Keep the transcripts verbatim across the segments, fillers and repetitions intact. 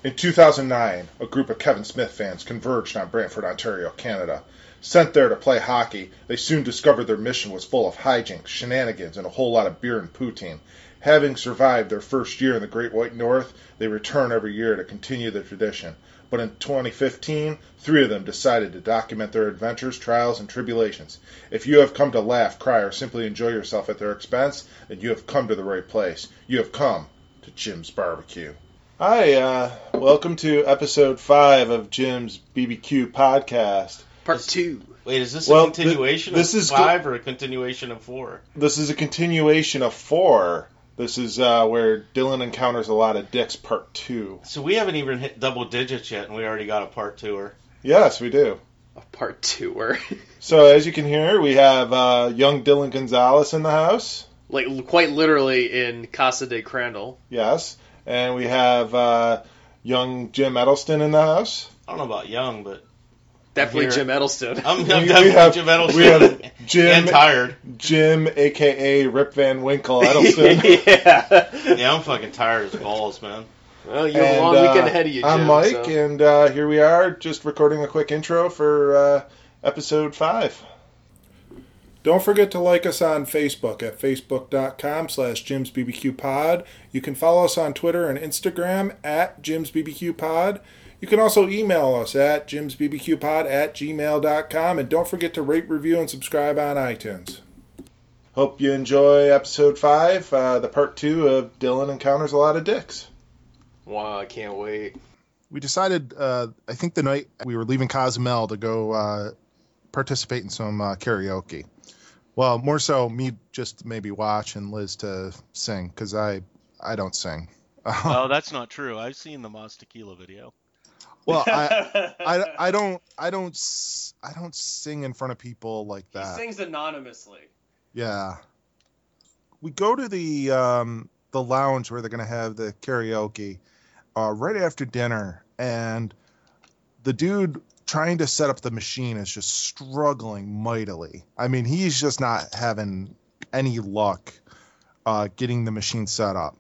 In two thousand nine, a group of Kevin Smith fans converged on Brantford, Ontario, Canada. Sent there to play hockey, they soon discovered their mission was full of hijinks, shenanigans, and a whole lot of beer and poutine. Having survived their first year in the Great White North, they return every year to continue the tradition. But in twenty fifteen, three of them decided to document their adventures, trials, and tribulations. If you have come to laugh, cry, or simply enjoy yourself at their expense, then you have come to the right place. You have come to Jim's Barbecue. Hi, uh, welcome to episode five of Jim's B B Q podcast. Part two. Wait, is this Well, a continuation th- this of is five go- or a continuation of four? This is a continuation of four. This is uh, where Dylan encounters a lot of dicks, part two. So we haven't even hit double digits yet, and we already got a part two-er. Yes, we do. A part two-er. So as you can hear, we have uh, young Dylan Gonzalez in the house. Like, quite literally in Casa de Crandall. Yes. And we have uh, young Jim Edelston in the house. I don't know about young, but... Definitely Here. Jim Edelston. I'm, I'm We- definitely we have- Jim Edelston. we have Jim- and tired. Jim, a k a. Rip Van Winkle Edelston. Yeah. Yeah, I'm fucking tired as balls, man. Well, you have a And, long uh, weekend ahead of you, Jim. I'm Mike, so. and uh, here we are, just recording a quick intro for uh, episode five. Don't forget to like us on Facebook at facebook.com slash jimsbbqpod. You can follow us on Twitter and Instagram at jimsbbqpod. You can also email us at jimsbbqpod at gmail.com. And don't forget to rate, review, and subscribe on iTunes. Hope you enjoy episode five, uh, the part two of Dylan Encounters a Lot of Dicks. Wow, I can't wait. We decided, uh, I think the night we were leaving Cozumel to go uh, participate in some uh, karaoke. Well, more so me just to maybe watch and Liz to sing, because I, I don't sing. Oh, that's not true. I've seen the Mas Tequila video. Well, I, I, I don't, I don't, s- I don't sing in front of people like He that. sings anonymously. Yeah. We go to the um, the lounge where they're going to have the karaoke uh, right after dinner, and the dude trying to set up the machine is just struggling mightily. I mean, he's just not having any luck uh, getting the machine set up.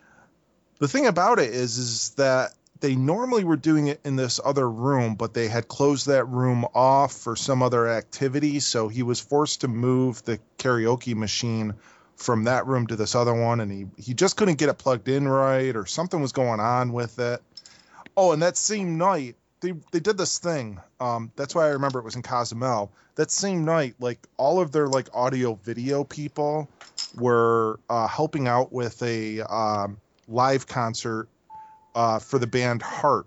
The thing about it is, is that they normally were doing it in this other room, but they had closed that room off for some other activity, so he was forced to move the karaoke machine from that room to this other one, and he, he just couldn't get it plugged in right, or something was going on with it. Oh, and that same night, they they did this thing. Um, that's why I remember it was in Cozumel. That same night, like, all of their, like, audio-video people were uh, helping out with a um, live concert Uh, for the band Heart.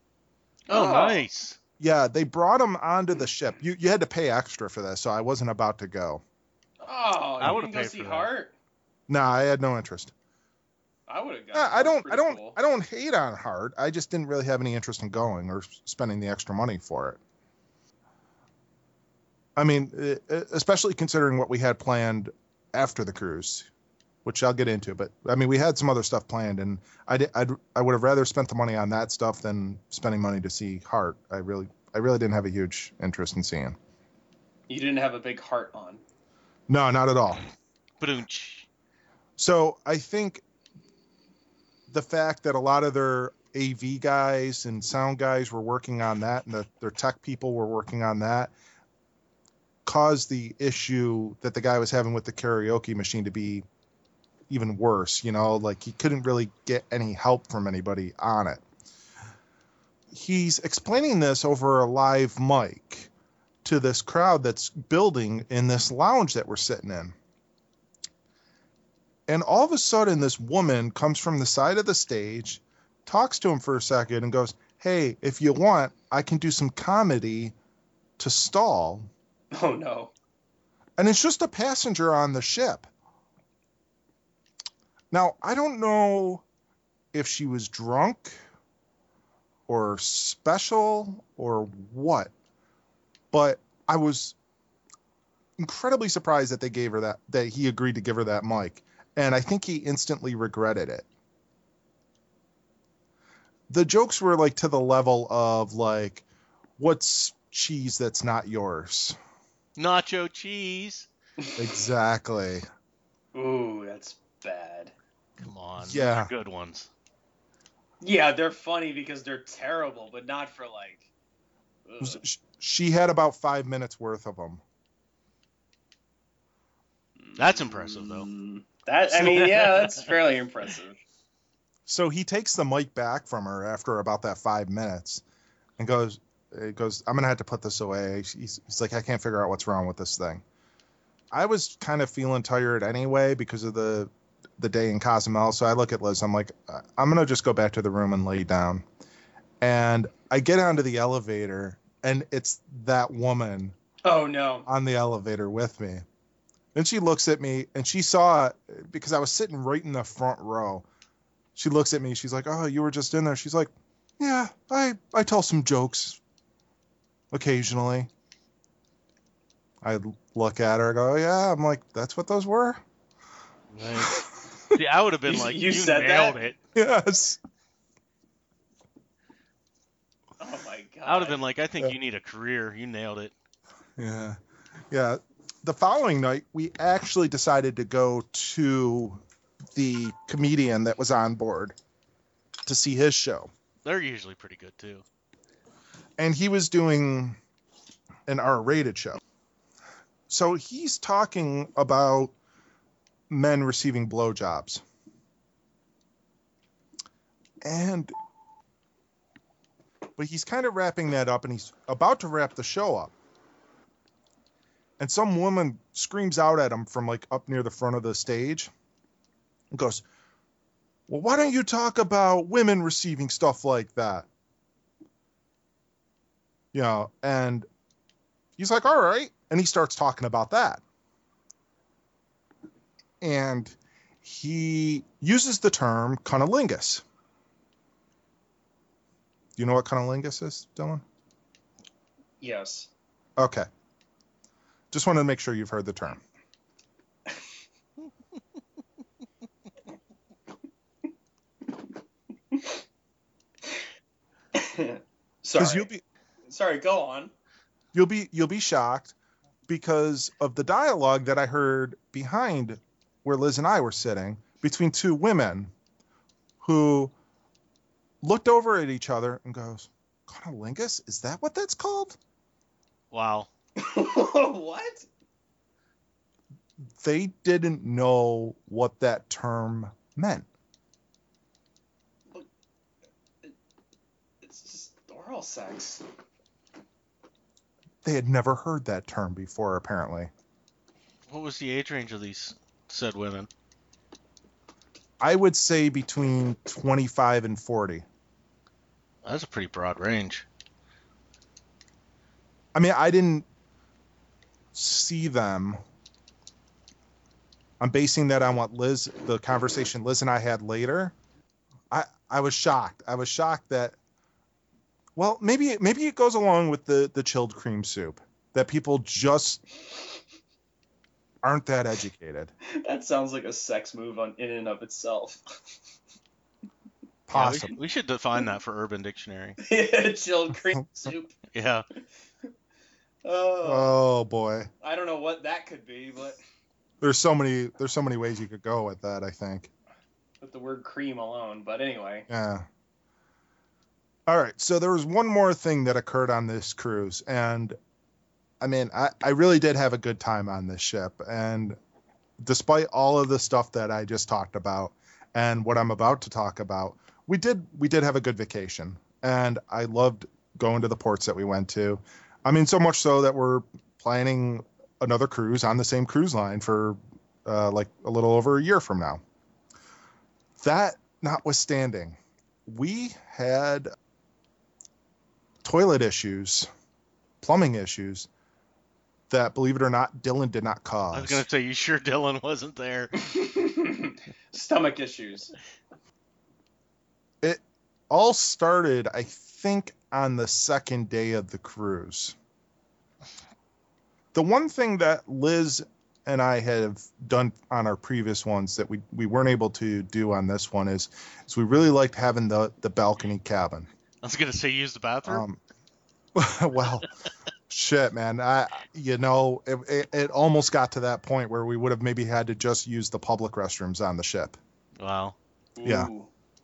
Oh, Oh. nice. Yeah, they brought them onto the ship. You you had to pay extra for this, so I wasn't about to go. Oh, I you would've can go paid see for that. Heart? Nah, I had no interest. I would have gone. Yeah, I That's don't I pretty don't cool. I don't hate on Heart. I just didn't really have any interest in going or spending the extra money for it. I mean, e- especially considering what we had planned after the cruise, which I'll get into. But I mean, we had some other stuff planned, and I did, I'd, I would have rather spent the money on that stuff than spending money to see Heart. I really, I really didn't have a huge interest in seeing. You didn't have a big heart on. No, not at all. Ba-doonch. So I think the fact that a lot of their A V guys and sound guys were working on that, and the, their tech people were working on that, caused the issue that the guy was having with the karaoke machine to be even worse. You know, like, he couldn't really get any help from anybody on it. He's explaining this over a live mic to this crowd that's building in this lounge that we're sitting in. And all of a sudden, this woman comes from the side of the stage, talks to him for a second, and goes, "Hey, if you want, I can do some comedy to stall." Oh, no. And it's just a passenger on the ship. Now, I don't know if she was drunk or special or what, but I was incredibly surprised that they gave her that, that he agreed to give her that mic. And I think he instantly regretted it. The jokes were like to the level of like, what's cheese that's not yours? Nacho cheese. Exactly. Ooh, that's bad. Come on. Yeah. Those are good ones. Yeah, they're funny because they're terrible, but not for like. Ugh. She had about five minutes worth of them. That's impressive, though. Mm, That I mean, yeah, that's fairly impressive. So he takes the mic back from her after about that five minutes and goes, he goes, I'm going to have to put this away. He's, he's like, I can't figure out what's wrong with this thing. I was kind of feeling tired anyway because of the the day in Cozumel. So I look at Liz. I'm like, I'm going to just go back to the room and lay down. And I get onto the elevator, and it's that woman Oh no. on the elevator with me. Then she looks at me, and she saw it because I was sitting right in the front row. She looks at me. She's like, oh, you were just in there. She's like, yeah, I, I tell some jokes occasionally. I look at her. I go, oh, yeah. I'm like, that's what those were? Right. See, I would have been You- like, you you, said nailed that? it. Yes. Oh my god. I would have been like, I think Yeah. you need a career. You nailed it. Yeah. Yeah. The following night, we actually decided to go to the comedian that was on board to see his show. They're usually pretty good, too. And he was doing an R-rated show. So he's talking about men receiving blowjobs. And but he's kind of wrapping that up, and he's about to wrap the show up. And some woman screams out at him from like up near the front of the stage and goes, well, why don't you talk about women receiving stuff like that? You know, and he's like, all right. And he starts talking about that. And he uses the term cunnilingus. Do you know what cunnilingus is, Dylan? Yes. Okay. Just wanted to make sure you've heard the term. Sorry. You'll be Sorry, go on. you'll be you'll be shocked because of the dialogue that I heard behind where Liz and I were sitting between two women who looked over at each other and goes, cunnilingus? Is that what that's called? Wow. What? They didn't know what that term meant. It's just oral sex. They had never heard that term before, apparently. What was the age range of these said women? I would say between twenty-five and forty. That's a pretty broad range. I mean, I didn't see them. I'm basing that on what Liz, the conversation Liz and I had later. I I was shocked. I was shocked that, well, maybe maybe it goes along with the the chilled cream soup, that people just aren't that educated. That sounds like a sex move on in and of itself. Yeah, we, Possibly. should, we should define that for Urban Dictionary. Chilled cream soup. Yeah. Oh, Oh boy. I don't know what that could be, but There's so many there's so many ways you could go with that, I think. with the word cream alone. But anyway. Yeah. All right. So there was one more thing that occurred on this cruise. And I mean, I, I really did have a good time on this ship. And despite all of the stuff that I just talked about and what I'm about to talk about, we did we did have a good vacation. And I loved going to the ports that we went to. I mean, so much so that we're planning another cruise on the same cruise line for uh, like a little over a year from now. That notwithstanding, we had toilet issues, plumbing issues that, believe it or not, Dylan did not cause. I was going to say, you sure Dylan wasn't there? Stomach issues. It all started, I think, on the second day of the cruise. The one thing that Liz and I have done on our previous ones that we, we weren't able to do on this one is, is we really liked having the, the balcony cabin. I was going to say, use the bathroom. Um, well, shit, man. I, you know, it, it, it almost got to that point where we would have maybe had to just use the public restrooms on the ship. Wow. Yeah. Ooh.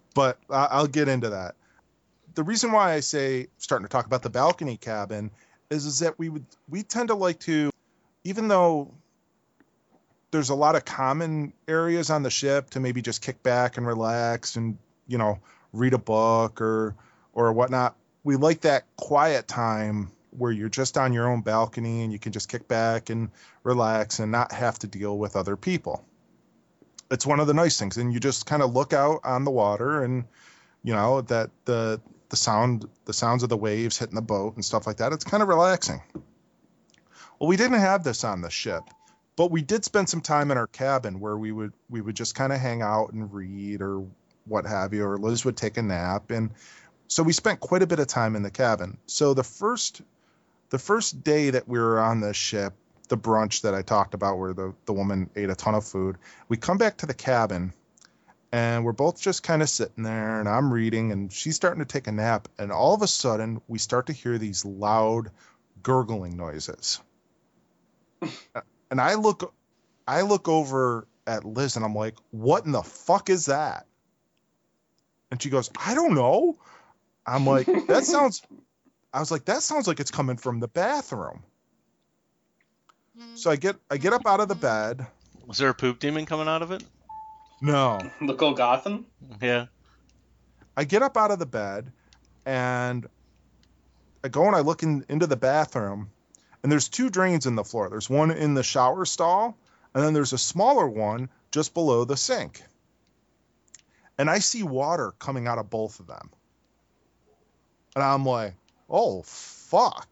but I- I'll get into that. The reason why I say starting to talk about the balcony cabin is is that we would we tend to like to, even though there's a lot of common areas on the ship to maybe just kick back and relax and, you know, read a book or or whatnot. We like that quiet time where you're just on your own balcony and you can just kick back and relax and not have to deal with other people. It's one of the nice things. And you just kind of look out on the water and, you know, that the the sound, the sounds of the waves hitting the boat and stuff like that. It's kind of relaxing. Well, we didn't have this on the ship, but we did spend some time in our cabin where we would, we would just kind of hang out and read or what have you, or Liz would take a nap. And so we spent quite a bit of time in the cabin. So the first, the first day that we were on the ship, the brunch that I talked about where the, the woman ate a ton of food, we come back to the cabin and we're both just kind of sitting there and I'm reading and she's starting to take a nap. And all of a sudden we start to hear these loud gurgling noises. And I look, I look over at Liz and I'm like, what in the fuck is that? And she goes, I don't know. I'm like, that sounds, I was like, that sounds like it's coming from the bathroom. So I get, I get up out of the bed. Was there a poop demon coming out of it? No. The Golgothan? Yeah. I get up out of the bed and I go and I look in, into the bathroom and there's two drains in the floor. There's one in the shower stall and then there's a smaller one just below the sink. And I see water coming out of both of them. And I'm like, oh, fuck.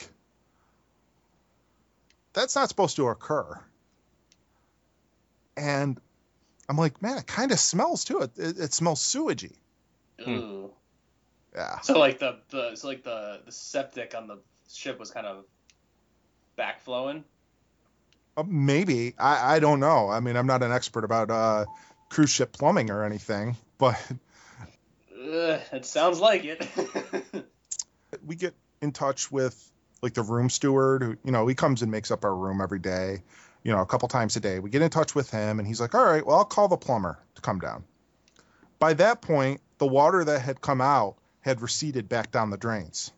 That's not supposed to occur. And I'm like, man, it kind of smells too. It, it, it smells sewagey. Ooh. Yeah. So like the, the so like the, the septic on the ship was kind of backflowing? Uh, maybe. I, I don't know. I mean, I'm not an expert about uh, cruise ship plumbing or anything, but Ugh, it sounds like it. we get in touch with like the room steward who, you know, he comes and makes up our room every day, you know, a couple times a day. We get in touch with him and he's like, all right, well, I'll call the plumber to come down. By that point, the water that had come out had receded back down the drains.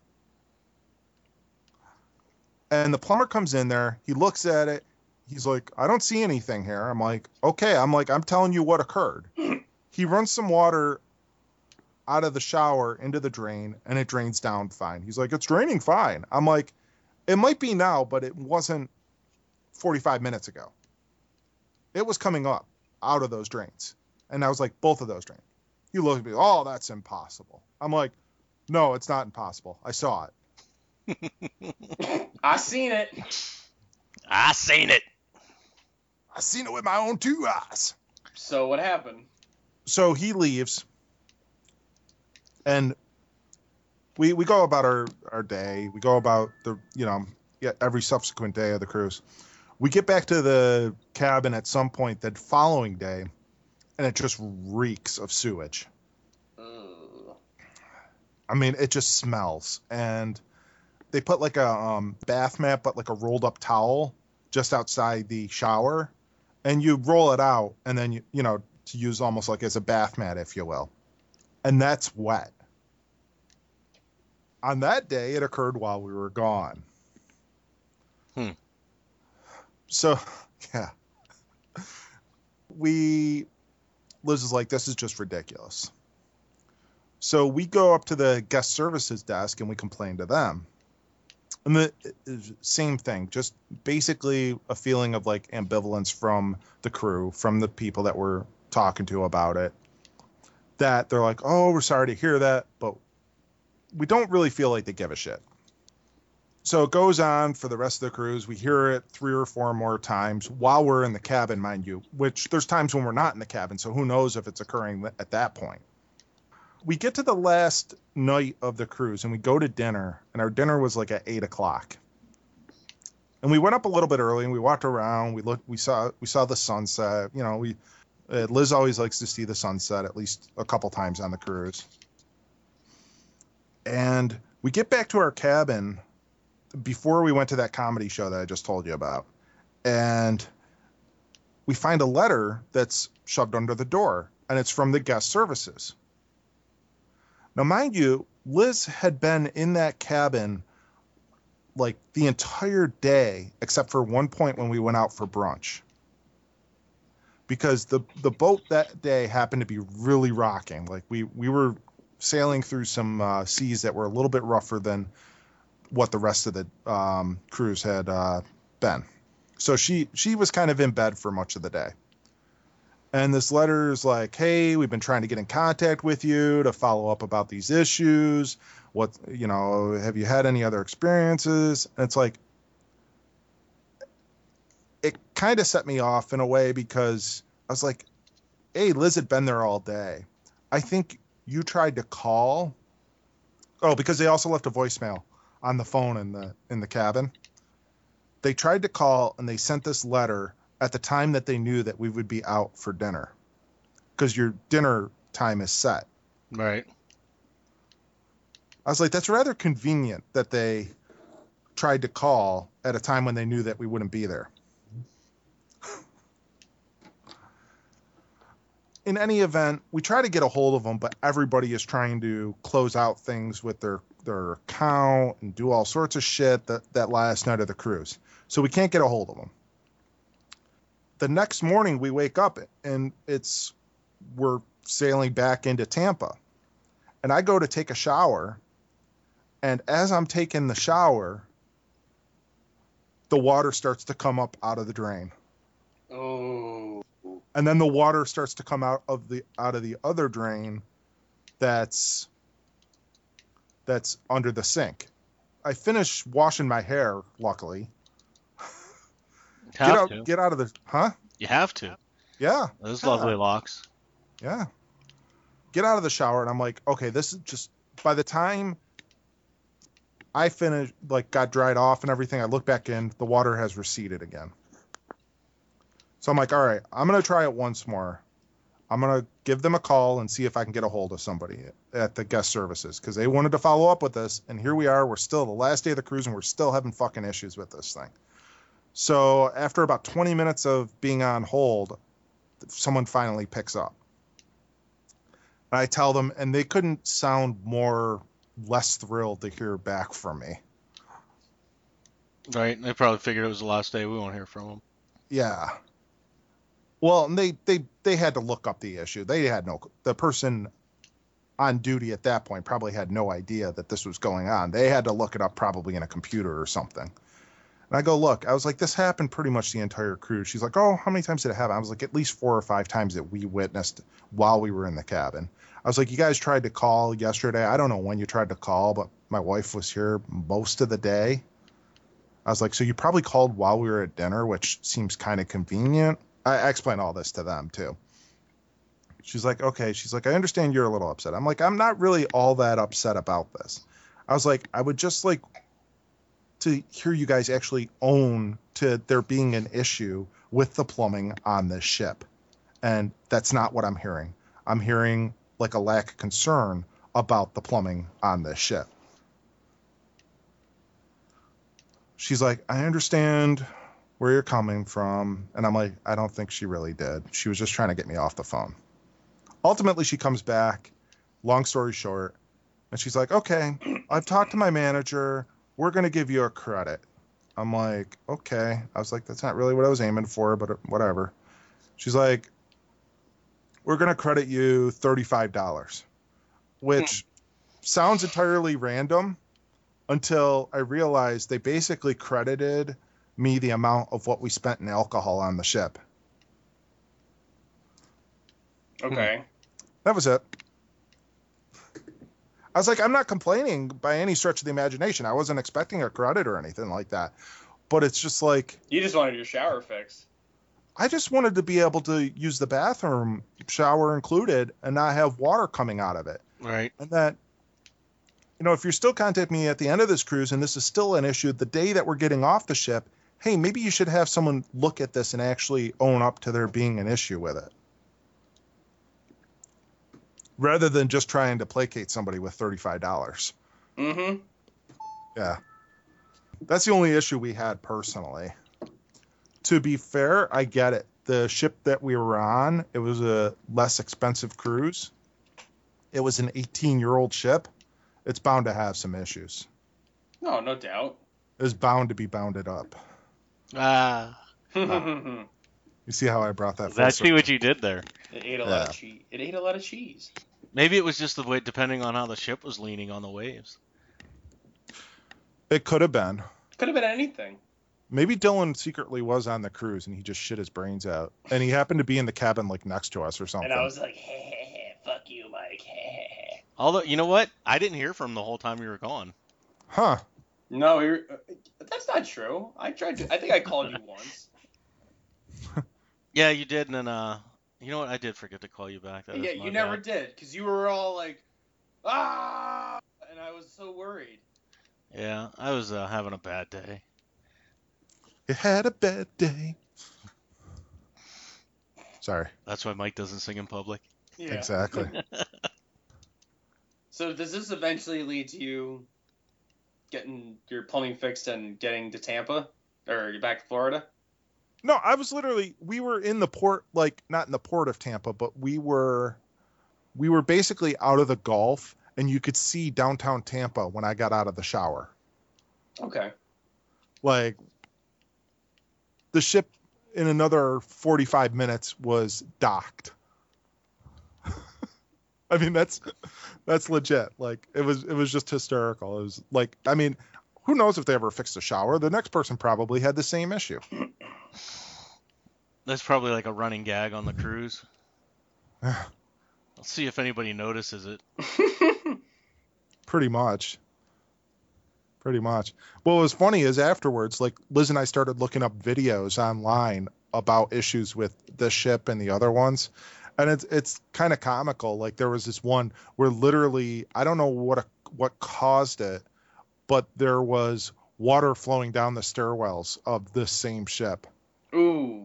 And the plumber comes in there, he looks at it, he's like, I don't see anything here. I'm like, okay, I'm like, I'm telling you what occurred. He runs some water out of the shower into the drain and it drains down fine. He's like, it's draining fine. I'm like, it might be now, but it wasn't forty-five minutes ago. It was coming up out of those drains. And I was like, both of those drains. He looked at me, oh, that's impossible. I'm like, no, it's not impossible. I saw it. I seen it. I seen it. I seen it with my own two eyes. So what happened? So he leaves and we we go about our, our day. We go about the, you know, yeah, every subsequent day of the cruise. We get back to the cabin at some point that following day and it just reeks of sewage. Ugh. I mean, it just smells. And they put like a um, bath mat, but like a rolled up towel just outside the shower. And you roll it out and then, you, you know, to use almost like as a bath mat, if you will. And that's wet. On that day, it occurred while we were gone. Hmm. So, yeah. We, Liz is like, this is just ridiculous. So we go up to the guest services desk and we complain to them. And the same thing, just basically a feeling of like ambivalence from the crew, from the people that we're talking to about it, that they're like, oh, we're sorry to hear that, but we don't really feel like they give a shit. So it goes on for the rest of the cruise. We hear it three or four more times while we're in the cabin, mind you, which there's times when we're not in the cabin. So who knows if it's occurring at that point. We get to the last night of the cruise and we go to dinner, and our dinner was like at eight o'clock. And we went up a little bit early and we walked around. We looked, we saw, we saw the sunset. You know, we, uh, Liz always likes to see the sunset at least a couple times on the cruise. And we get back to our cabin before we went to that comedy show that I just told you about. And we find a letter that's shoved under the door, and it's from the guest services. Now, mind you, Liz had been in that cabin like the entire day, except for one point when we went out for brunch. Because the, the boat that day happened to be really rocking. Like we, we were sailing through some uh, seas that were a little bit rougher than what the rest of the um, cruise had uh, been. So she, she was kind of in bed for much of the day. And this letter is like, hey, we've been trying to get in contact with you to follow up about these issues. What, you know, have you had any other experiences? And it's like, it kind of set me off in a way because I was like, hey, Liz had been there all day. I think you tried to call. Oh, because they also left a voicemail on the phone in the in the cabin. They tried to call and they sent this letter at the time that they knew that we would be out for dinner, because your dinner time is set. Right. I was like, that's rather convenient that they tried to call at a time when they knew that we wouldn't be there. In any event, we try to get a hold of them, but everybody is trying to close out things with their, their account and do all sorts of shit that, that last night of the cruise. So we can't get a hold of them. The next morning we wake up and it's, we're sailing back into Tampa. And I go to take a shower. And as I'm taking the shower, the water starts to come up out of the drain. Oh. And then the water starts to come out of the out of the other drain that's that's under the sink. I finish washing my hair, luckily. Have get out to. get out of the huh? You have to. Yeah. Those yeah. lovely locks. Yeah. Get out of the shower and I'm like, okay, this is just, by the time I finished, like got dried off and everything, I look back in, the water has receded again. So I'm like, all right, I'm going to try it once more. I'm going to give them a call and see if I can get a hold of somebody at the guest services, because they wanted to follow up with this. And here we are. We're still the last day of the cruise and we're still having fucking issues with this thing. So after about twenty minutes of being on hold, someone finally picks up. And I tell them, and they couldn't sound more less thrilled to hear back from me. Right. They probably figured it was the last day. We won't hear from them. Yeah. Well, and they, they, they had to look up the issue. They had no, the person on duty at that point probably had no idea that this was going on. They had to look it up probably in a computer or something. And I go, look, I was like, this happened pretty much the entire cruise. She's like, oh, how many times did it happen? I was like, at least four or five times that we witnessed while we were in the cabin. I was like, you guys tried to call yesterday. I don't know when you tried to call, but my wife was here most of the day. I was like, so you probably called while we were at dinner, which seems kind of convenient. I, I explained all this to them too. She's like, okay. She's like, I understand you're a little upset. I'm like, I'm not really all that upset about this. I was like, I would just like to hear you guys actually own to there being an issue with the plumbing on this ship. And that's not what I'm hearing. I'm hearing like a lack of concern about the plumbing on this ship. She's like, I understand where you're coming from. And I'm like, I don't think she really did. She was just trying to get me off the phone. Ultimately, she comes back, long story short, and she's like, okay, I've talked to my manager. We're going to give you a credit. I'm like, okay. I was like, that's not really what I was aiming for, but whatever. She's like, we're going to credit you thirty-five dollars, which sounds entirely random until I realized they basically credited me the amount of what we spent in alcohol on the ship. Okay. That was it. I was like, I'm not complaining by any stretch of the imagination. I wasn't expecting a credit or anything like that. But it's just like, You just wanted your shower fixed. I just wanted to be able to use the bathroom, shower included, and not have water coming out of it. Right. And that, you know, if you're still contacting me at the end of this cruise and this is still an issue, the day that we're getting off the ship, hey, maybe you should have someone look at this and actually own up to there being an issue with it. Rather than just trying to placate somebody with thirty-five dollars. Mm-hmm. Yeah. That's the only issue we had personally. To be fair, I get it. The ship that we were on, it was a less expensive cruise. it was an eighteen-year-old ship, it's bound to have some issues. No, no doubt. It's bound to be bounded up. Ah, it You see how I brought that? full that's see circle? what you did there. ate a lot Yeah. of cheese. It ate a lot of cheese. Maybe it was just the way, depending on how the ship was leaning on the waves. It could have been. Could have been anything. Maybe Dylan secretly was on the cruise and he just shit his brains out, and he happened to be in the cabin like next to us or something. And I was like, hey, hey, hey, fuck you, Mike. Hey, hey, hey. Although, you know what? I didn't hear from him the whole time you were gone. Huh? No, we were, uh, that's not true. I tried to. I think I called you once. Yeah, you did, and then, uh, you know what? I did forget to call you back. That yeah, is my you never bad. did, because you were all like, ah, and I was so worried. Yeah, I was uh, having a bad day. You had a bad day. Sorry. That's why Mike doesn't sing in public. Yeah. Exactly. So does this eventually lead to you getting your plumbing fixed and getting to Tampa, or back to Florida? No, I was literally, we were in the port, like not in the port of Tampa, but we were, we were basically out of the Gulf, and you could see downtown Tampa when I got out of the shower. Okay. Like, the ship in another forty-five minutes was docked. I mean, that's that's legit. Like, it was it was just hysterical. It was like, I mean, who knows if they ever fixed the shower? The next person probably had the same issue. That's probably like a running gag on the cruise. Yeah. Let's see if anybody notices it. Pretty much. Pretty much. What was funny is afterwards, like, Liz and I started looking up videos online about issues with this ship and the other ones. And it's it's kind of comical. Like, there was this one where literally, I don't know what a, what caused it, but there was water flowing down the stairwells of this same ship. Ooh.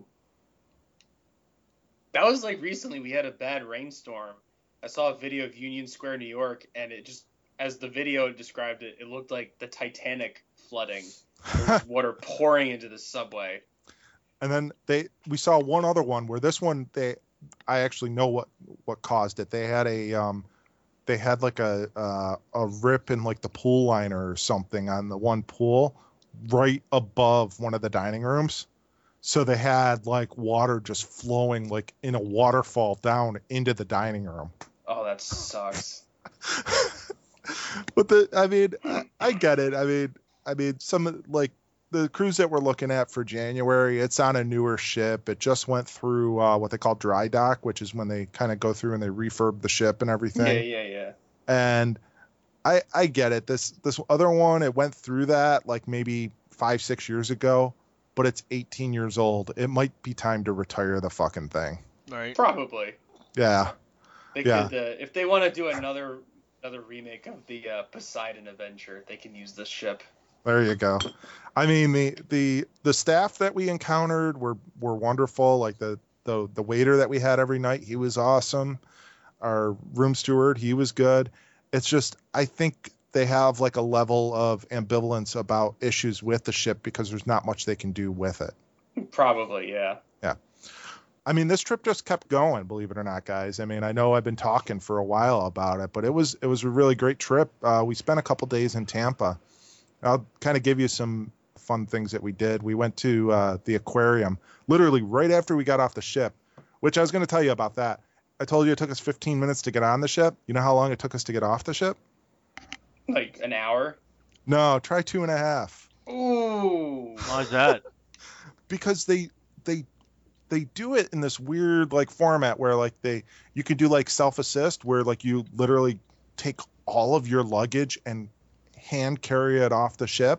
That was like recently we had a bad rainstorm. I saw a video of Union Square, New York, and it just, as the video described it, it looked like the Titanic flooding. There was water pouring into the subway. And then they we saw one other one where this one they I actually know what what caused it. They had a um they had like a uh, a rip in like the pool liner or something on the one pool right above one of the dining rooms. So they had like water just flowing like in a waterfall down into the dining room. Oh, that sucks. But the I mean I, I get it. I mean I mean some like the cruise that we're looking at for January, it's on a newer ship. It just went through uh, what they call dry dock, which is when they kind of go through and they refurb the ship and everything. Yeah, yeah, yeah. And I I get it. This this other one, it went through that like maybe five six years ago, but it's eighteen years old. It might be time to retire the fucking thing. Right. Probably. Yeah. They Yeah. could, uh, if they want to do another another remake of the uh, Poseidon Adventure, they can use this ship. There you go. I mean, the the the staff that we encountered were were wonderful. Like the the the waiter that we had every night, he was awesome. Our room steward, he was good. It's just I think they have like a level of ambivalence about issues with the ship because there's not much they can do with it. Probably, yeah. Yeah. I mean, this trip just kept going, believe it or not, guys. I mean, I know I've been talking for a while about it, but it was it was a really great trip. Uh, we spent a couple days in Tampa. I'll kind of give you some fun things that we did. We went to uh, the aquarium literally right after we got off the ship, which I was going to tell you about that. I told you it took us fifteen minutes to get on the ship. You know how long it took us to get off the ship? Like an hour. No, try two and a half. Ooh. Why's that? Because they they they do it in this weird like format where like they you can do like self-assist where like you literally take all of your luggage and hand carry it off the ship,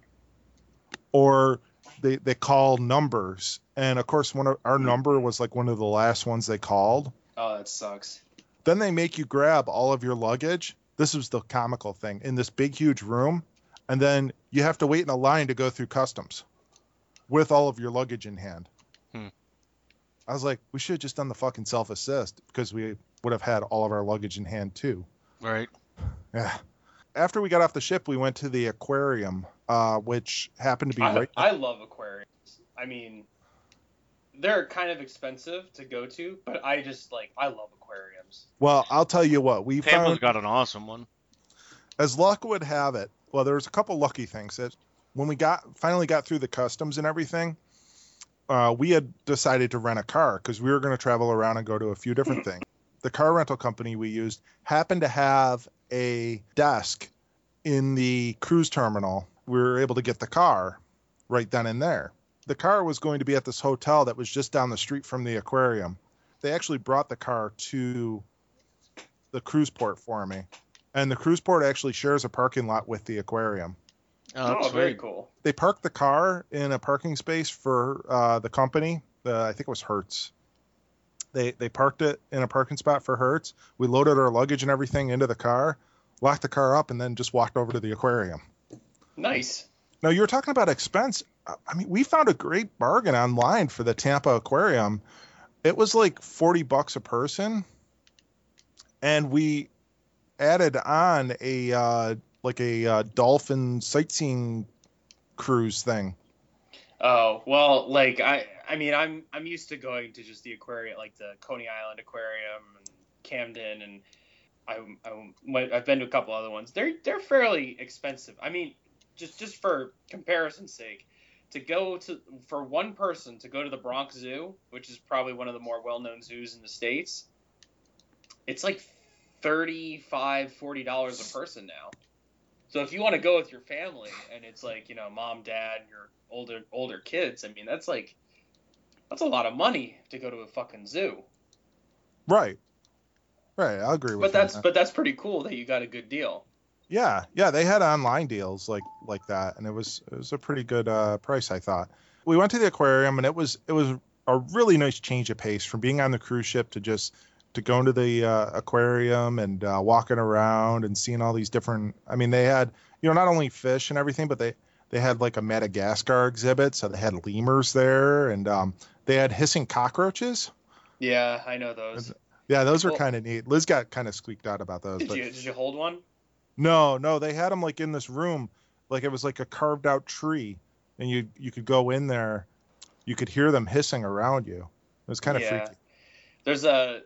or they they call numbers, and of course one of our number was like one of the last ones they called. Oh, that sucks. Then they make you grab all of your luggage. This was the comical thing in this big huge room, and then you have to wait in a line to go through customs with all of your luggage in hand. Hmm. I was like, we should have just done the fucking self-assist because we would have had all of our luggage in hand too. Right. Yeah. After we got off the ship, we went to the aquarium, uh, which happened to be I, right. I love aquariums. I mean, they're kind of expensive to go to, but I just like I love aquariums. Well, I'll tell you what, we Tampa's found, got an awesome one. as luck would have it, well, there was a couple lucky things. That when we got finally got through the customs and everything, uh, we had decided to rent a car because we were going to travel around and go to a few different things. The car rental company we used happened to have a desk in the cruise terminal. We were able to get the car right then and there. The car was going to be at this hotel that was just down the street from the aquarium. They actually brought the car to the cruise port for me. And the cruise port actually shares a parking lot with the aquarium. Oh, Oh, that's very sweet. cool. They parked the car in a parking space for uh, the company. Uh, I think it was Hertz. They they parked it in a parking spot for Hertz. We loaded our luggage and everything into the car, locked the car up, and then just walked over to the aquarium. Nice. Now, you were talking about expense. I mean, we found a great bargain online for the Tampa Aquarium. It was like forty bucks a person, and we added on a uh, like a uh, dolphin sightseeing cruise thing. Oh, well, like I I mean, I'm I'm used to going to just the aquarium, like the Coney Island Aquarium and Camden, and I, I went- I've been to a couple other ones. They're they're fairly expensive. I mean, just just for comparison's sake, to go to for one person to go to the Bronx Zoo, which is probably one of the more well-known zoos in the States, it's like thirty-five, forty dollars a person now. So if you want to go with your family and it's like, you know, mom, dad, your older older kids, I mean, that's like that's a lot of money to go to a fucking zoo. Right. Right. I agree with But you. that's on that. but that's pretty cool that you got a good deal. Yeah, yeah, they had online deals like like that, and it was it was a pretty good uh, price, I thought. We went to the aquarium, and it was it was a really nice change of pace from being on the cruise ship to just to going to the uh, aquarium and uh, walking around and seeing all these different. I mean, they had, you know, not only fish and everything, but they they had like a Madagascar exhibit, so they had lemurs there, and um, they had hissing cockroaches. Yeah, I know those. Yeah, those are Well- kind of neat. Liz got kind of squeaked out about those. Did but you did you hold one? No, no, they had them like in this room, like it was like a carved out tree, and you you could go in there, you could hear them hissing around you. It was kind of Yeah. freaky. There's a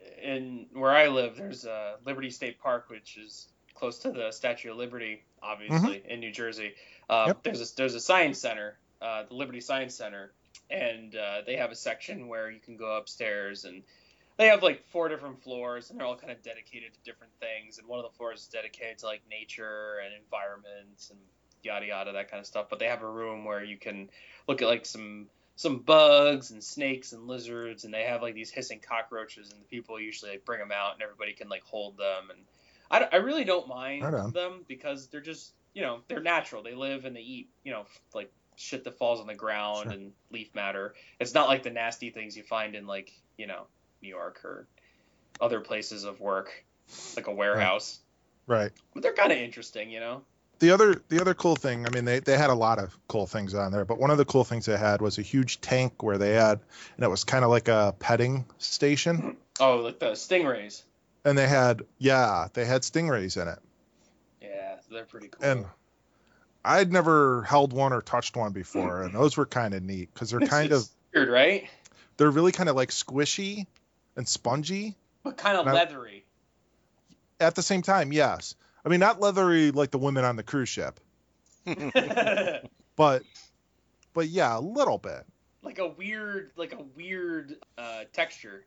in where I live. There's a Liberty State Park, which is close to the Statue of Liberty, obviously in New Jersey. Uh, Yep. There's a there's a science center, uh, the Liberty Science Center, and uh, they have a section where you can go upstairs, and they have like four different floors, and they're all kind of dedicated to different things. And one of the floors is dedicated to like nature and environments and yada yada, that kind of stuff. But they have a room where you can look at like some some bugs and snakes and lizards, and they have like these hissing cockroaches, and the people usually like bring them out, and everybody can like hold them. And I, don't- I really don't mind Right on. them because they're just, you know, they're natural. They live and they eat, you know, like shit that falls on the ground Sure. and leaf matter. It's not like the nasty things you find in like, you know, New York or other places of work, like a warehouse. Right. But they're kind of interesting, you know. The other the other cool thing, I mean, they, they had a lot of cool things on there, but one of the cool things they had was a huge tank where they had, and it was kind of like a petting station, Oh, like the stingrays. and they had, yeah, they had stingrays in it. Yeah, they're pretty cool. And I'd never held one or touched one before, and those were kind of neat because they're It's- kind of, it's weird, right? they're really kind of like squishy and spongy. But kind of Now- leathery. At the same time, yes. I mean, not leathery like the women on the cruise ship, but but yeah, a little bit. Like a weird, like a weird uh, texture.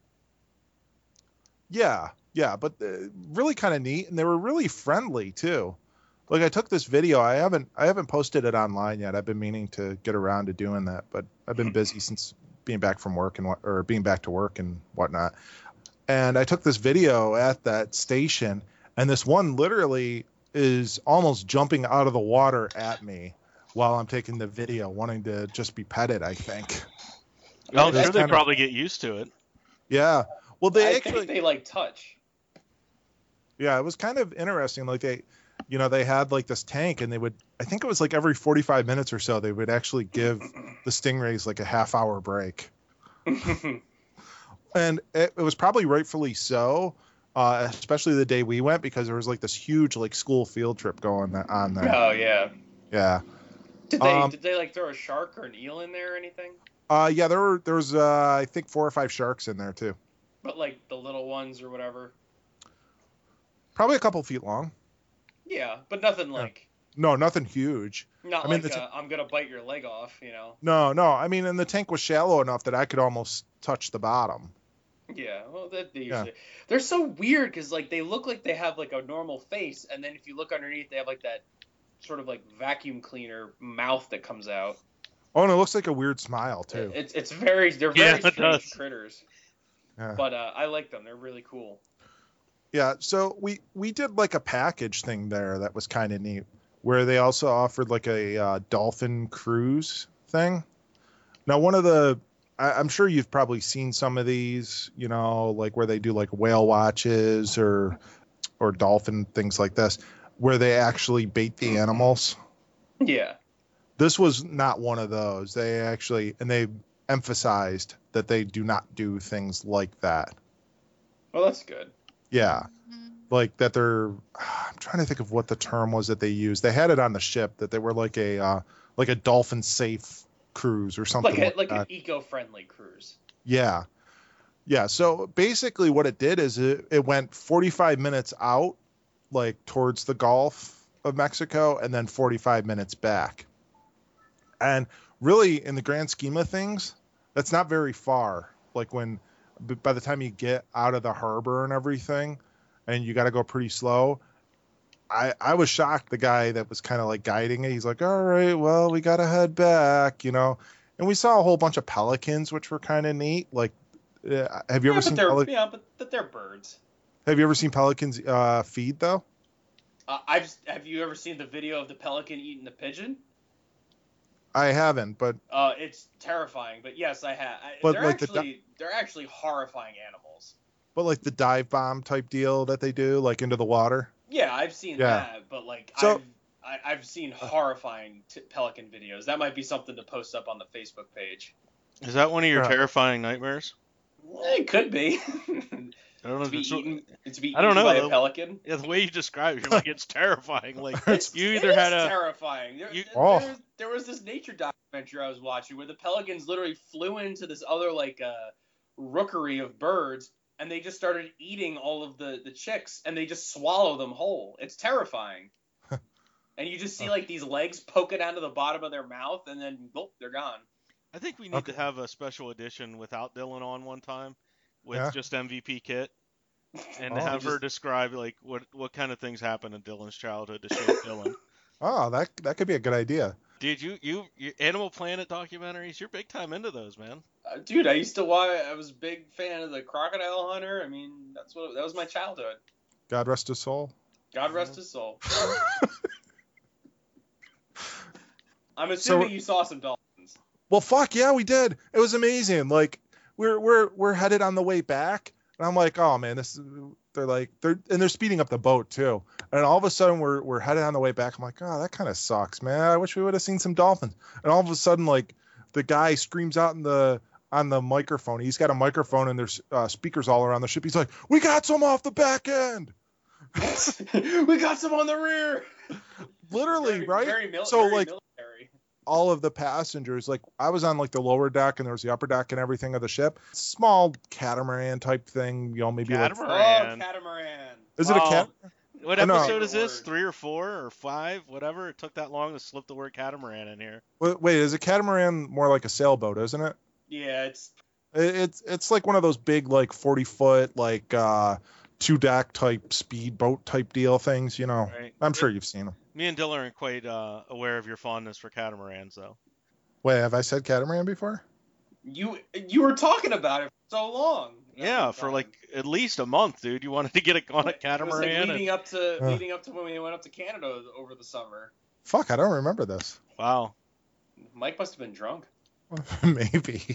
Yeah, yeah, but uh, really kind of neat, and they were really friendly too. Like I took this video, I haven't I haven't posted it online yet. I've been meaning to get around to doing that, but I've been busy since being back from work and what or being back to work and whatnot. And I took this video at that station, and this one literally is almost jumping out of the water at me while I'm taking the video, wanting to just be petted, I think. Well, I'm That's sure they kinda- probably get used to it. Yeah. Well, they I actually think they like touch. Yeah, it was kind of interesting. Like they, you know, they had like this tank, and they would, I think it was like every forty-five minutes or so, they would actually give the stingrays like a half hour break. And it, it was probably rightfully so, uh, especially the day we went, because there was like this huge like school field trip going on there. Oh yeah. Yeah. Did they Um, did they like throw a shark or an eel in there or anything? Uh, yeah, there were there was uh, I think four or five sharks in there too. But like the little ones or whatever. Probably a couple feet long. Yeah, but nothing Yeah. like. No, nothing huge. Not I mean, like the uh, I'm gonna bite your leg off, you know. No, no. I mean, and the tank was shallow enough that I could almost touch the bottom. Yeah, well, that they Yeah. usually they're so weird because like they look like they have like a normal face, and then if you look underneath, they have like that sort of like vacuum cleaner mouth that comes out. Oh, and it looks like a weird smile too. It's it's very they're Yeah, very it strange does. critters, Yeah. but uh, I like them. They're really cool. Yeah, so we we did like a package thing there that was kind of neat, where they also offered like a uh, dolphin cruise thing. Now, one of the I, I'm sure you've probably seen some of these, you know, like where they do like whale watches or or dolphin things like this, where they actually bait the animals. Yeah, This was not one of those. They actually and they emphasized that they do not do things like that. well that's good. Yeah. Like that they're I'm trying to think of what the term was that they used. They had it on the ship that they were like a uh, like a dolphin safe cruise or something Like a, like, like that. an eco-friendly cruise. Yeah. Yeah, so basically what it did is it, it went forty-five minutes out like towards the Gulf of Mexico and then forty-five minutes back. And really in the grand scheme of things, that's not very far. Like when b- by the time you get out of the harbor and everything and you got to go pretty slow, I I was shocked the guy that was kind of like guiding it. He's like, "All right, well, we got to head back, you know." And we saw a whole bunch of pelicans which were kind of neat. Like uh, have you yeah, ever but seen they're pelic- yeah, but, but they're birds. Have you ever seen pelicans uh, feed though? Uh, I've have you ever seen the video of the pelican eating the pigeon? I haven't, but Uh, it's terrifying, but yes, I have. I, But, they're like, the actually they're actually horrifying animals. but like the dive bomb type deal that they do, like into the water. Yeah, I've seen Yeah. that, but like So- I've I, I've seen horrifying t- pelican videos. That might be something to post up on the Facebook page. Is that one of your Yeah. terrifying nightmares? It could be. I don't know to if be it's. eaten. To be I don't eaten by know. a pelican. Yeah, the way you describe it, you're like it's terrifying. Like It's, you it either is had a terrifying. There, you- there, Oh. there, there was this nature documentary I was watching where the pelicans literally flew into this other like uh, rookery of birds, and they just started eating all of the the chicks, and they just swallow them whole. It's terrifying. And you just see like these legs poking out of the bottom of their mouth, and then boop, they're gone. I think we need Okay. to have a special edition without Dylan on one time, with Yeah. just M V P Kit, and Oh. have her Just- describe like what what kind of things happened in Dylan's childhood to shape Dylan. Oh, that that could be a good idea. Dude, you, you you Animal Planet documentaries, you're big time into those, man. Uh, dude, I used to watch. I was a big fan of the Crocodile Hunter. I mean, that's what that was my childhood. God rest his soul. God rest his soul. I'm So- assuming you saw some dolphins. Well, fuck yeah, we did. It was amazing. Like we're we're we're headed on the way back, and I'm like, oh man, this. Is, they're like they're and they're speeding up the boat too, and all of a sudden we're we're headed on the way back. I'm like, oh, that kind of sucks, man. I wish we would have seen some dolphins. And all of a sudden, like the guy screams out in the on the microphone. He's got a microphone and there's uh, speakers all around the ship. He's like, we got some off the back end. We got some on the rear. Literally, Very- right? Very mil- So, very like, military. all of the passengers, like I was on like the lower deck and there was the upper deck and everything of the ship. Small catamaran type thing, you know, maybe like Catamaran. Oh, catamaran. is it a Wow. cat? What I know. episode is this? Word. Three or four or five? Whatever. It took that long to slip the word catamaran in here. Wait, wait, is a catamaran more like a sailboat, isn't it? Yeah, it's It- It's it's like one of those big like forty foot like uh two deck type speedboat type deal things, you know. Right. I'm sure you've seen them. Me and Dylan are quite uh, aware of your fondness for catamarans, though. Wait, have I said catamaran before? you. You were talking about it for so long. that Yeah, one for time. like at least a month, dude. You wanted to get a, on a It was like catamaran. leading and- up to Uh. leading up to when we went up to Canada over the summer. Fuck, I don't remember this. Wow. Mike must have been drunk. Maybe.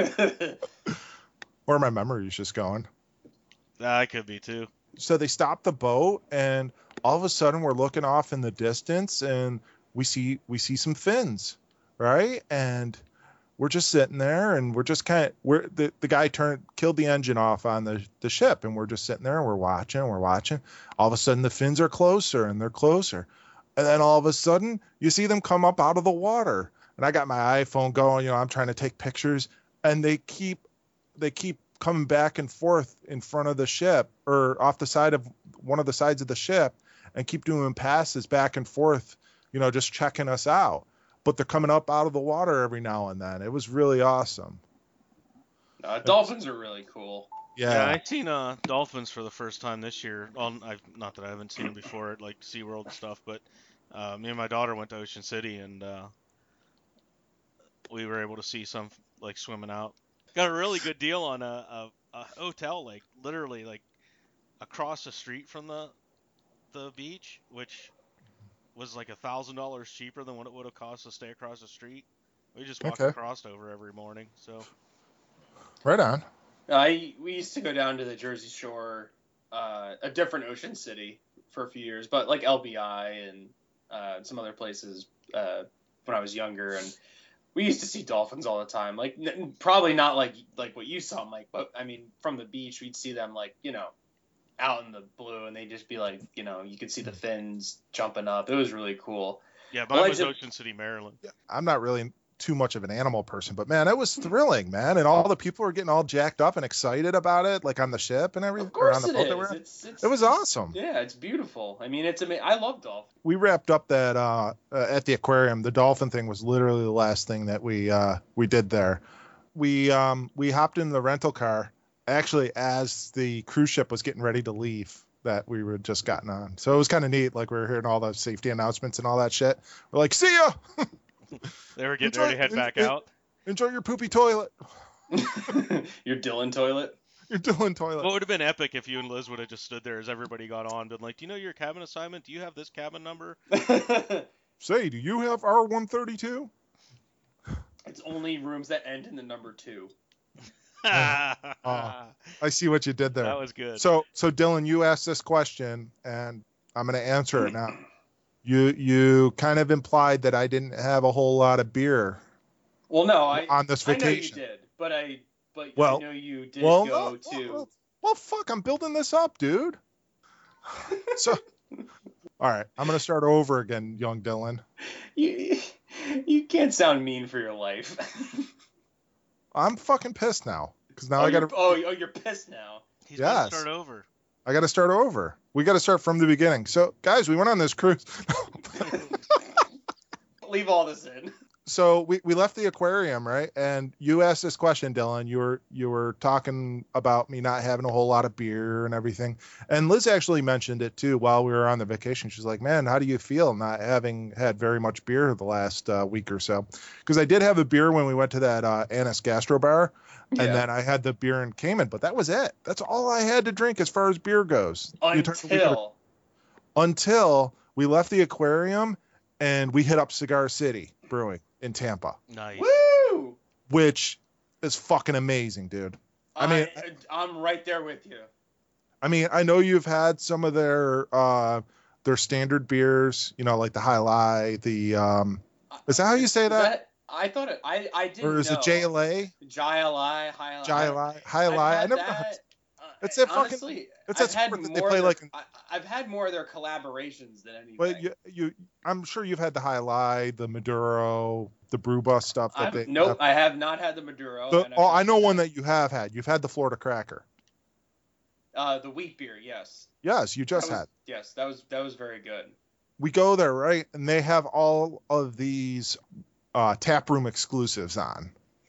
Or my memory's just going. That could be too. So they stop the boat and all of a sudden we're looking off in the distance and we see we see some fins, right? And we're just sitting there and we're just kind of we're the, the guy turned killed the engine off on the, the ship and we're just sitting there and we're watching and we're watching. All of a sudden the fins are closer and they're closer. And then all of a sudden you see them come up out of the water. and I got my iPhone going. You know, I'm trying to take pictures, and they keep they keep coming back and forth in front of the ship or off the side of one of the sides of the ship, and keep doing passes back and forth. You know, just checking us out. But they're coming up out of the water every now and then. It was really awesome. Uh, dolphins are really cool. Yeah, Yeah. I've seen uh, dolphins for the first time this year. Well, I've, not that I haven't seen them before at like SeaWorld and stuff, but uh, me and my daughter went to Ocean City and uh, we were able to see some like swimming out. Got a really good deal on a, a, a hotel, like literally like across the street from the the beach, which was like a thousand dollars cheaper than what it would have cost to stay across the street. We just walked Okay. across over every morning, so. Right on. I we used to go down to the Jersey Shore, uh, a different Ocean City for a few years, but like L B I and uh, some other places uh, when I was younger, and we used to see dolphins all the time. Like n- probably not like like what you saw, Mike, but I mean from the beach we'd see them like you know out in the blue, and they'd just be like you know you could see the fins jumping up. It was really cool. Yeah, Well, mine I was ju- Ocean City, Maryland. I'm not really too much of an animal person, but man, it was thrilling, man. And all the people were getting all jacked up and excited about it, like on the ship and everything. Of course or on the it boat they is. were in. It's, it's, It was awesome. Yeah, it's beautiful. I mean, it's ama- I love dolphins. We wrapped up that uh, uh, at the aquarium. The dolphin thing was literally the last thing that we uh, we did there. We um, we hopped in the rental car actually as the cruise ship was getting ready to leave that we were just gotten on. So it was kind of neat. Like we were hearing all the safety announcements and all that shit. We're like, see ya. They were getting Enjoy- ready to head back en- out. Enjoy your poopy toilet. Your Dylan toilet. Your Dylan toilet. What would have been epic if you and Liz would have just stood there as everybody got on, been like, "Do you know your cabin assignment? Do you have this cabin number?" Say, do you have R one thirty-two? It's only rooms that end in the number two. that I see what you did there. was good. So, so Dylan, you asked this question, and I'm going to answer it now. You you kind of implied that I didn't have a whole lot of beer Well, no, I on this I know you vacation. did, but I but Well- I know you did Well, go no, to. well, well, fuck, I'm building this up, dude. So, all right, I'm going to start over again, young Dylan. You you can't sound mean for your life. I'm fucking pissed now because now oh, I got you're, to oh, oh, you're pissed now. He's got yes. to start over. I got to start over. We got to start from the beginning. So, guys, we went on this cruise. Leave all this in. So we, we left the aquarium, right? And you asked this question, Dylan. You were you were talking about me not having a whole lot of beer and everything. And Liz actually mentioned it too while we were on the vacation. She's like, "Man, how do you feel not having had very much beer the last uh, week or so?" Because I did have a beer when we went to that uh, Annis Gastro Bar, and Yeah. then I had the beer in Cayman, but that was it. That's all I had to drink as far as beer goes. You turn the week of- Until until we left the aquarium and we hit up Cigar City Brewing in Tampa, Nice. woo. which is fucking amazing, dude. I mean- I, I'm right there with you. I mean, I know you've had some of their uh, their standard beers, you know, like the High Lie, the um, is that how you say Is that? I thought it. I I didn't Or is know. it J L A? J L I, High J L I, High I've Lie. I had never know how to- that. Uh, It's that fucking- honestly, it's I've that had sport that they more play of their- like in- I, I've had more of their collaborations than anything. But you, you, I'm sure you've had the High Lie, the Maduro, the Brew Bus stuff that I've, they. nope, I have not had the Maduro. The, and I've oh, not I know had, one that you have had. You've had the Florida Cracker. Uh, the wheat beer, yes. Yes, you just That was- had. Yes, that was that was very good. We go there, right? And they have all of these uh, tap room exclusives on.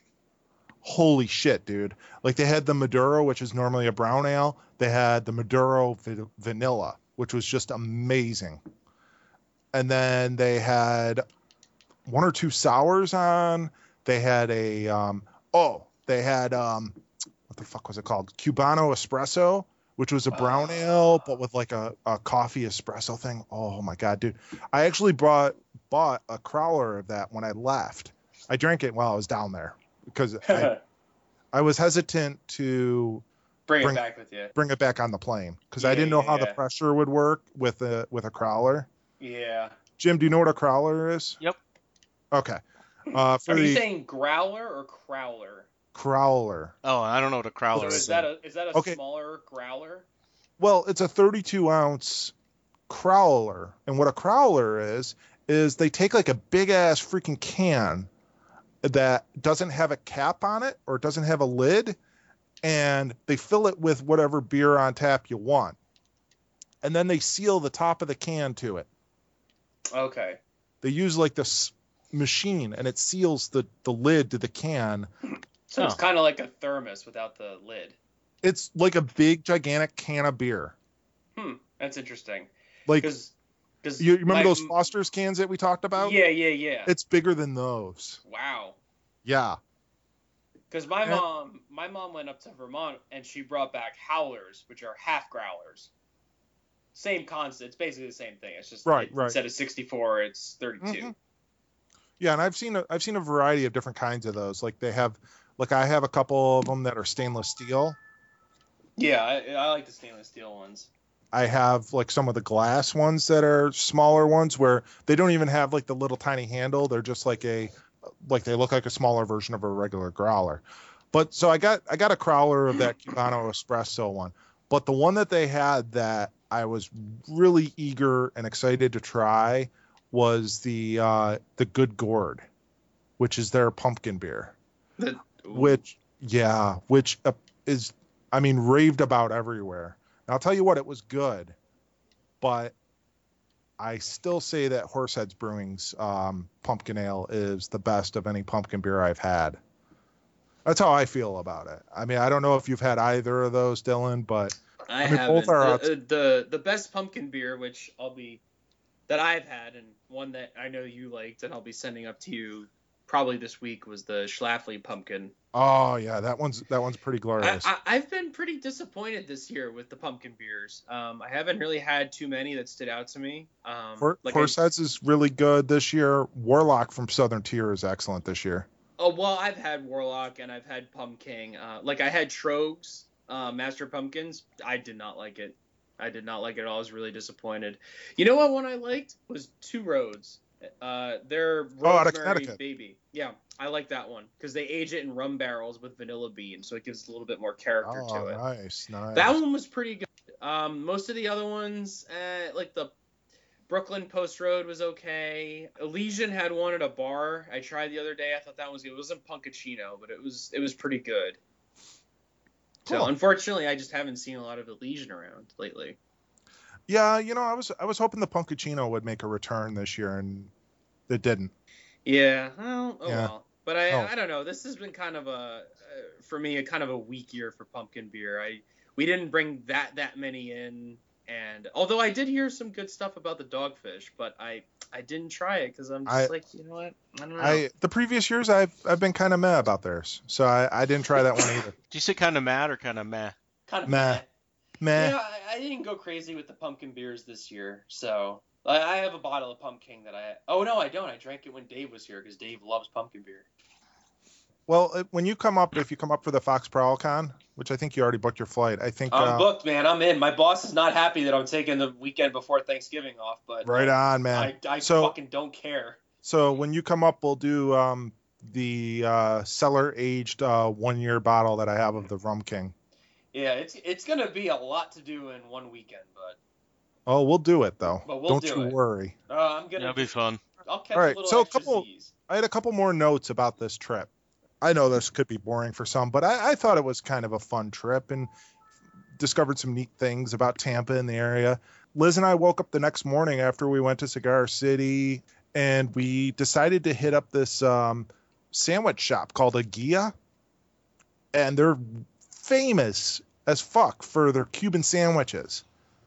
Holy shit, dude. Like they had the Maduro, which is normally a brown ale. They had the Maduro v- vanilla, which was just amazing. And then they had one or two sours on. They had a, um, oh, they had, um, what the fuck was it called? Cubano Espresso, which was a brown Ah. ale, but with like a, a coffee espresso thing. Oh my God, dude. I actually bought, bought a crowler of that when I left. I drank it while I was down there because I, I was hesitant to Bring, Bring- it back with you. bring it back on the plane because I Yeah, didn't know yeah, how the yeah. pressure would work with a with a crowler. Yeah. Jim, do you know what a crowler is? Yep. Okay. Uh, for Are you the saying growler or crowler? crowler, Oh, I don't know what a crowler So is. is that a is that a Okay. smaller growler? well, it's a thirty-two ounce crowler, and what a crowler is is they take like a big ass freaking can that doesn't have a cap on it or it doesn't have a lid, and they fill it with whatever beer on tap you want. And then they seal the top of the can to it. Okay. They use like this machine, and it seals the, the lid to the can. So Oh. it's kind of like a thermos without the lid. It's like a big, gigantic can of beer. Hmm. That's interesting. Like, Because you remember those Foster's cans that we talked about? Yeah, yeah, yeah. It's bigger than those. Wow. Yeah. Because my Yeah. mom, my mom went up to Vermont and she brought back howlers, which are half growlers. Same concept. It's basically the same thing. It's just Right, it- right. instead of sixty-four, it's thirty-two. Mhm. Yeah, and I've seen a, I've seen a variety of different kinds of those. Like they have, like I have a couple of them that are stainless steel. Yeah, I, I like the stainless steel ones. I have like some of the glass ones that are smaller ones where they don't even have like the little tiny handle. They're just like a, like they look like a smaller version of a regular growler. But so I got I got a crowler of that Cubano Espresso one. But the one that they had that I was really eager and excited to try was the uh, the Good Gourd, which is their pumpkin beer. The, Which, yeah, which uh, is, I mean, raved about everywhere. And I'll tell you what, it was good, but I still say that Horseheads Brewing's um, pumpkin ale is the best of any pumpkin beer I've had. That's how I feel about it. I mean, I don't know if you've had either of those, Dylan, but I, I mean, haven't. both are the, the the best pumpkin beer, which I'll be that I've had, and one that I know you liked, and I'll be sending up to you probably this week, was the Schlafly pumpkin. oh yeah, that one's that one's pretty I, glorious. I, I've been pretty disappointed this year with the pumpkin beers. Um, I haven't really had too many that stood out to me. Um, Hor- like I- Horseheads is really good this year. Warlock from Southern Tier is excellent this year. Oh, well, I've had Warlock and I've had Pumpkin. Uh, like I had Trogs, uh, Master Pumpkins. I did not like it. I did not like it at all. I was really disappointed. You know what one I liked was Two Roads. Uh, their Oh, out of Rosemary Connecticut. Baby. Yeah, I like that one because they age it in rum barrels with vanilla bean, so it gives a little bit more character to Oh, it. nice, nice. That one was pretty good. Um, most of the other ones, eh, like the Brooklyn Post Road was okay. Elysian had one at a bar I tried the other day. I thought that was good. It wasn't Punkachino, but it was it was pretty good. So Cool. unfortunately, I just haven't seen a lot of Elysian around lately. Yeah, you know, I was I was hoping the Punkachino would make a return this year, and it didn't. Yeah, well, oh Yeah. well. But I Oh. I don't know. This has been kind of a uh, for me a kind of a weak year for pumpkin beer. I we didn't bring that that many in. And although I did hear some good stuff about the Dogfish, but I I didn't try it because I'm just I- like, you know what? I don't know. I the previous years I've I've been kind of meh about theirs, so I, I didn't try that one either. Did you say kind of mad or kind of meh? kind of Meh. Meh. You know, I, I didn't go crazy with the pumpkin beers this year, so I, I have a bottle of Pumpkin that I. Oh no, I don't. I drank it when Dave was here because Dave loves pumpkin beer. Well, uh, when you come up, if you come up for the Fox Prowlcon, which I think you already booked your flight, I think I'm uh, booked, man. I'm in. My boss is not happy that I'm taking the weekend before Thanksgiving off, but right on, man. I, I So- fucking don't care. So when you come up, we'll do um, the uh, cellar aged uh, one year bottle that I have of the Rum King. Yeah, it's it's gonna be a lot to do in one weekend, but Oh, we'll do it though. But we'll Don't do you it. worry. uh, I'm gonna. That'll be fun. I'll catch All right, a little so a extra couple- Z's. I had a couple more notes about this trip. I know this could be boring for some, but I, I thought it was kind of a fun trip and discovered some neat things about Tampa and the area. Liz and I woke up the next morning after we went to Cigar City, and we decided to hit up this um, sandwich shop called Aguia, and they're famous as fuck for their Cuban sandwiches.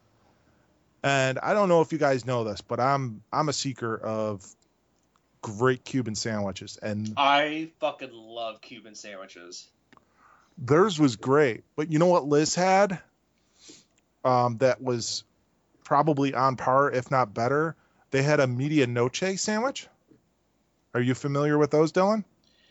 And I don't know if you guys know this, but I'm I'm a seeker of great Cuban sandwiches, and I fucking love Cuban sandwiches. theirs was great. But you know what Liz had? Um, that was probably on par, if not better. They had a medianoche sandwich. Are you familiar with those, Dylan?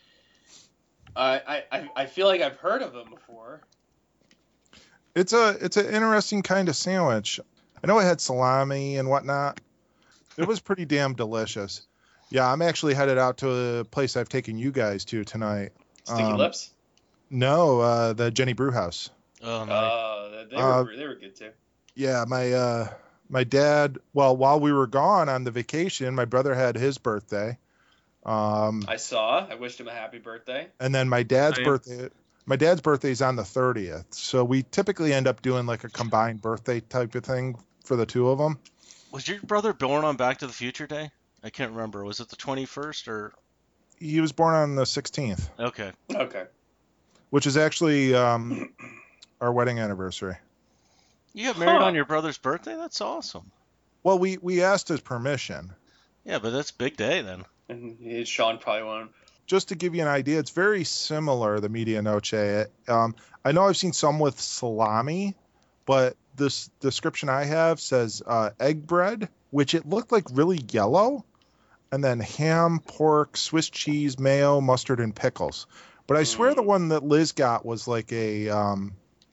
I I I feel like I've heard of them before. It's a it's an interesting kind of sandwich. I know it had salami and whatnot. It was pretty damn delicious. Yeah, I'm actually headed out to a place I've taken you guys to tonight. Sticky Um, Lips. No, uh, the Jenny Brew House. Oh, nice. Uh, they Uh, were they were good too. Yeah, my uh, my dad. Well, while we were gone on the vacation, my brother had his birthday. Um, I saw. I wished him a happy birthday. and then my dad's Same. birthday. My dad's birthday is on the thirtieth, so we typically end up doing like a combined birthday type of thing for the two of them. Was your brother born on Back to the Future Day? I can't remember. Was it the twenty-first or? He was born on the sixteenth, Okay. Okay. which is actually um, our wedding anniversary. You got married Huh. on your brother's birthday? That's awesome. Well, we we asked his permission. Yeah, but that's a big day then. And he- Sean probably won't. Just to give you an idea, it's very similar, the Media Noche. Um, I know I've seen some with salami, but this description I have says uh, egg bread, which it looked like really yellow, and then ham, pork, Swiss cheese, mayo, mustard, and pickles. But I swear the Mm. one that Liz got was like a um,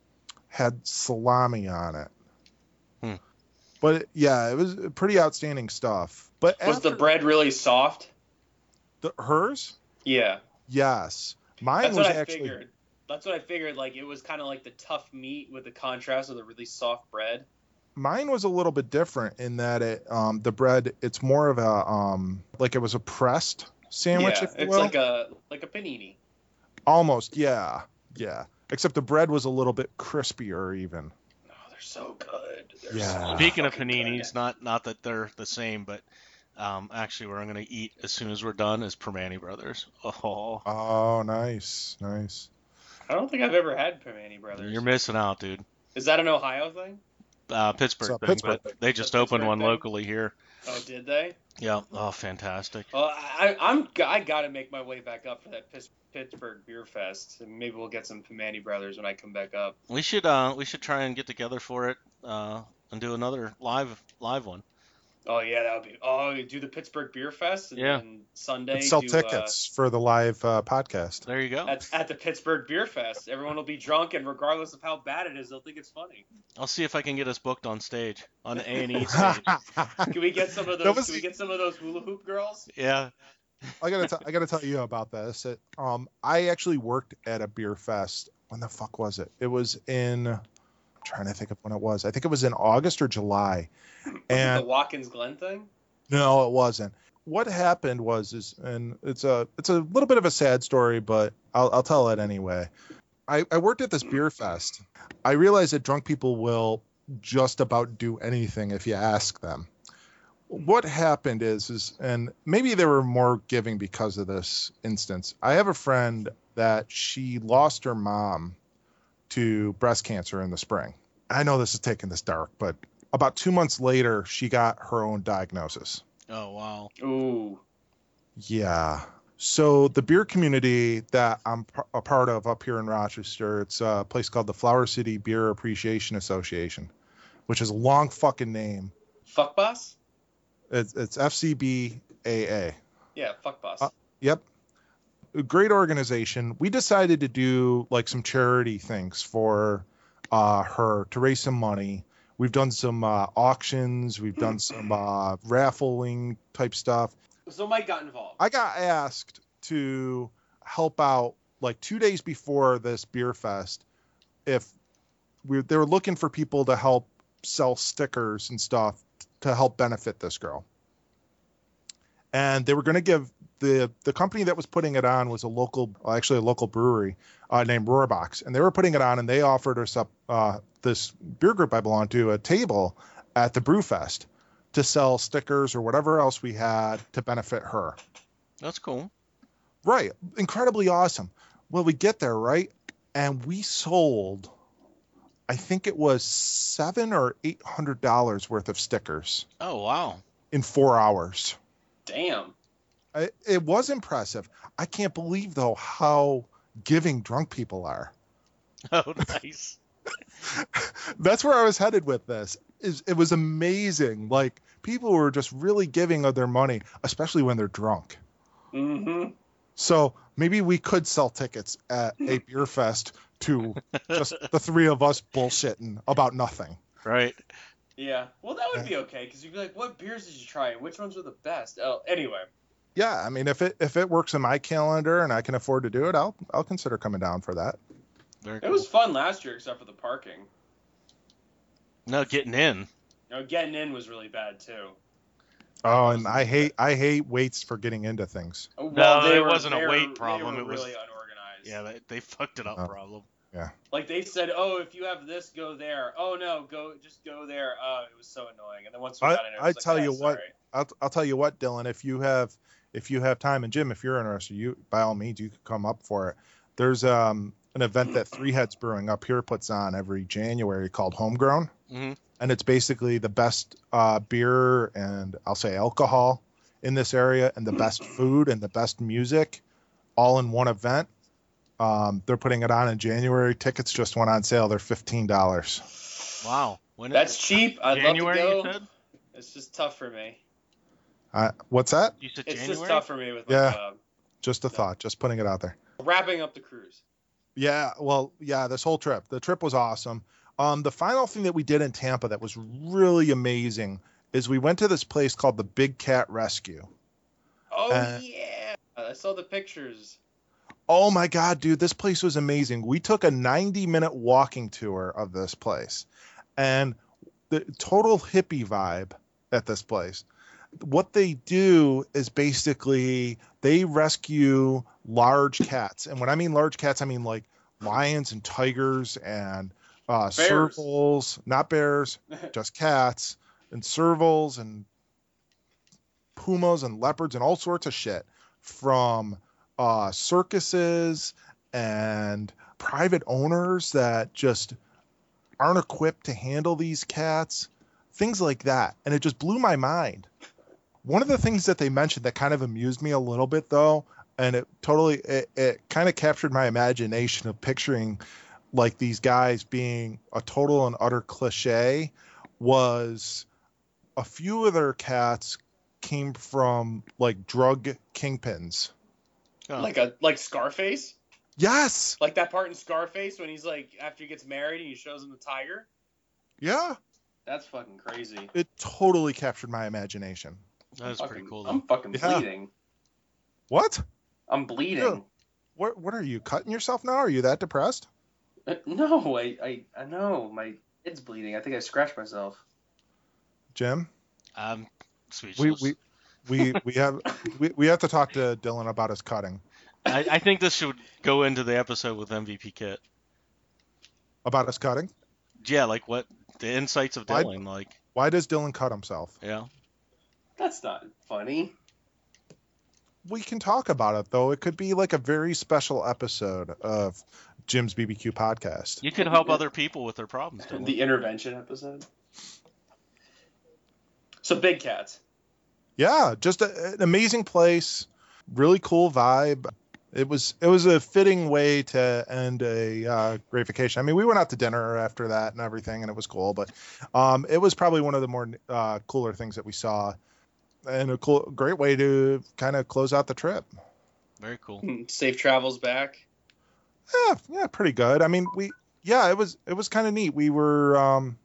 had salami on it. Hmm. But yeah, it was pretty outstanding stuff. But Was the after bread really soft? the, hers? Yeah. Yes, mine That's was what I actually. figured. That's what I figured. Like, it was kind of like the tough meat with the contrast of the really soft bread. Mine was a little bit different in that it um the bread it's more of a um like it was a pressed sandwich, yeah, if you it's will. like a like a panini. Almost, yeah, yeah. Except the bread was a little bit crispier even. Oh, they're so good. They're Yeah. so Speaking of fucking paninis, good. not not that they're the same, but um, actually, where I'm gonna eat as soon as we're done is Permani Brothers. Oh, Oh, nice, nice. I don't think I've ever had Panini Brothers. you're missing out, dude. Is that an Ohio thing? Uh, Pittsburgh So, thing, Pittsburgh but thing. they just The opened Pittsburgh one thing? locally here. Oh, did they? Yeah. Oh, fantastic. Well, I, I'm I gotta make my way back up for that Pitts- Pittsburgh Beer Fest, and maybe we'll get some Panini Brothers when I come back up. We should uh we should try and get together for it uh and do another live live one. Oh yeah, that would be. Oh, you do the Pittsburgh Beer Fest, and Yeah. then Sunday Let's sell do, tickets for the live uh, podcast. There you go. Uh, at, at the Pittsburgh Beer Fest. Everyone will be drunk, and regardless of how bad it is, they'll think it's funny. I'll see if I can get us booked on stage on the A and E stage. Can we get some of That those? was- Can we get some of those hula hoop girls? Yeah. I gotta t- I gotta tell you about this. It, um, I actually worked at a beer fest. When the fuck was it? It was in. I'm trying to think of when it was. I think it was in August or July. And the Watkins Glen thing. no, it wasn't. What happened was is, and it's a it's a little bit of a sad story, but I'll I'll tell it anyway. I, I worked at this beer fest. I realized that drunk people will just about do anything if you ask them. What happened is is and maybe they were more giving because of this instance. I have a friend that she lost her mom to breast cancer in the spring. I know this is taking this dark, but about two months later, she got her own diagnosis. Oh wow. Ooh. Yeah. So the beer community that I'm p- a part of up here in Rochester, it's a place called the Flower City Beer Appreciation Association, which is a long fucking name. Fuck boss. It's, it's F C B A A. Yeah, fuck boss. Uh, Yep. A great organization. We decided to do like some charity things for uh, her to raise some money. We've done some uh, auctions. We've done some uh, raffling type stuff. so Mike got involved. I got asked to help out like two days before this beer fest. If we they were looking for people to help sell stickers and stuff to help benefit this girl. And they were going to give the the company that was putting it on was a local, well, actually a local brewery uh, named Roarbox, and they were putting it on, and they offered us up uh, this beer group I belong to a table at the brew fest to sell stickers or whatever else we had to benefit her. That's cool. Right, incredibly awesome. Well, we get there, right, and we sold, I think it was seven or eight hundred dollars worth of stickers Oh wow. in four hours. Damn. I, it was impressive. I can't believe though how giving drunk people are. Oh nice. That's where I was headed with this. Is it was amazing. Like people were just really giving of their money, especially when they're drunk. Mm-hmm. So maybe we could sell tickets at a beer fest to just the three of us bullshitting about nothing. Right. Yeah. Well, that would be okay because you'd be like, "What beers did you try? And which ones were the best?" Oh, anyway. Yeah, I mean, if it if it works in my calendar and I can afford to do it, I'll I'll consider coming down for that. Very It cool. was fun last year, except for the parking. No getting in. You know, getting in was really bad too. Oh, and I hate I hate waits for getting into things. Well, No, they it were, wasn't a they weight were, problem, They were it was- really unorganized. Yeah, they, they fucked it up. Oh. Problem. Like they said, oh, if you have this, go there. Oh no, go just go there. Oh, it was so annoying. And then once we I- got in, it I was like, tell "Eh, you what, sorry." I'll I'll tell you what, Dylan. If you have if you have time, and Jim, if you're interested, you by all means you could come up for it. There's um an event that Three Heads Brewing up here puts on every January called Homegrown, Mm-hmm. and it's basically the best uh, beer and I'll say alcohol in this area, and the best food and the best music, all in one event. Um, they're putting it on in January. Tickets just went on sale. They're fifteen dollars. Wow. When That's cheap. I'd January, love you to go. said? It's just tough for me. Uh, what's that? You said It's January? just tough for me with my Yeah. job. Just a thought. Just putting it out there. Wrapping up the cruise. Yeah, well, yeah, this whole trip. The trip was awesome. Um, the final thing that we did in Tampa that was really amazing is we went to this place called the Big Cat Rescue. Oh Uh, yeah, I saw the pictures. Oh my God, dude, this place was amazing. We took a ninety minute walking tour of this place, and the total hippie vibe at this place. What they do is basically they rescue large cats. And when I mean large cats, I mean like lions and tigers and uh, Bears. servals, not bears, just cats and servals and pumas and leopards and all sorts of shit from uh, circuses and private owners that just aren't equipped to handle these cats, things like that. And it just blew my mind. One of the things that they mentioned that kind of amused me a little bit, though, and it totally, it, it kind of captured my imagination of picturing like these guys being a total and utter cliche, was a few of their cats came from like drug kingpins. Oh. Like a like Scarface. Yes. Like that part in Scarface when he's like after he gets married and he shows him the tiger. Yeah. That's fucking crazy. It totally captured my imagination. That is I'm pretty fucking- cool. Though. I'm fucking Yeah. bleeding. What? I'm bleeding. Yeah. What? What are you cutting yourself now? Are you that depressed? Uh, No, I, I I know my head's bleeding. I think I scratched myself. Jim? I'm We speechless. we we we have we, we have to talk to Dylan about his cutting. I, I think this should go into the episode with M V P Kit. About his cutting? Yeah, like what the insights of Why- Dylan, like Why does Dylan cut himself? yeah. That's not funny. We can talk about it though. It could be like a very special episode of Jim's B B Q podcast. You could help other people with their problems, Dylan. The intervention episode. So big cats. Yeah, just a, an amazing place, really cool vibe. It was it was a fitting way to end a uh, great vacation. I mean, we went out to dinner after that and everything, and it was cool. But um, it was probably one of the more uh, cooler things that we saw, and a cool, great way to kind of close out the trip. Very cool. Safe travels back. Yeah, yeah, pretty good. I mean, we yeah, it was it was kind of neat. We were um,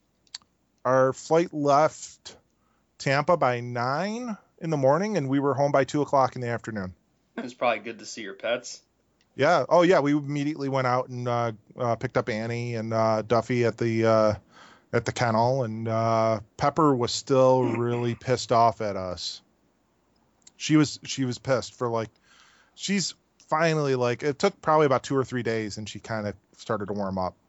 our flight left Tampa by nine in the morning, and we were home by two o'clock in the afternoon. It was probably good to see your pets. Yeah. Oh, yeah. We immediately went out and uh, uh, picked up Annie and uh, Duffy at the uh, at the kennel, and uh, Pepper was still really pissed off at us. She was she was pissed for like she's finally like it took probably about two or three days, and she kind of started to warm up.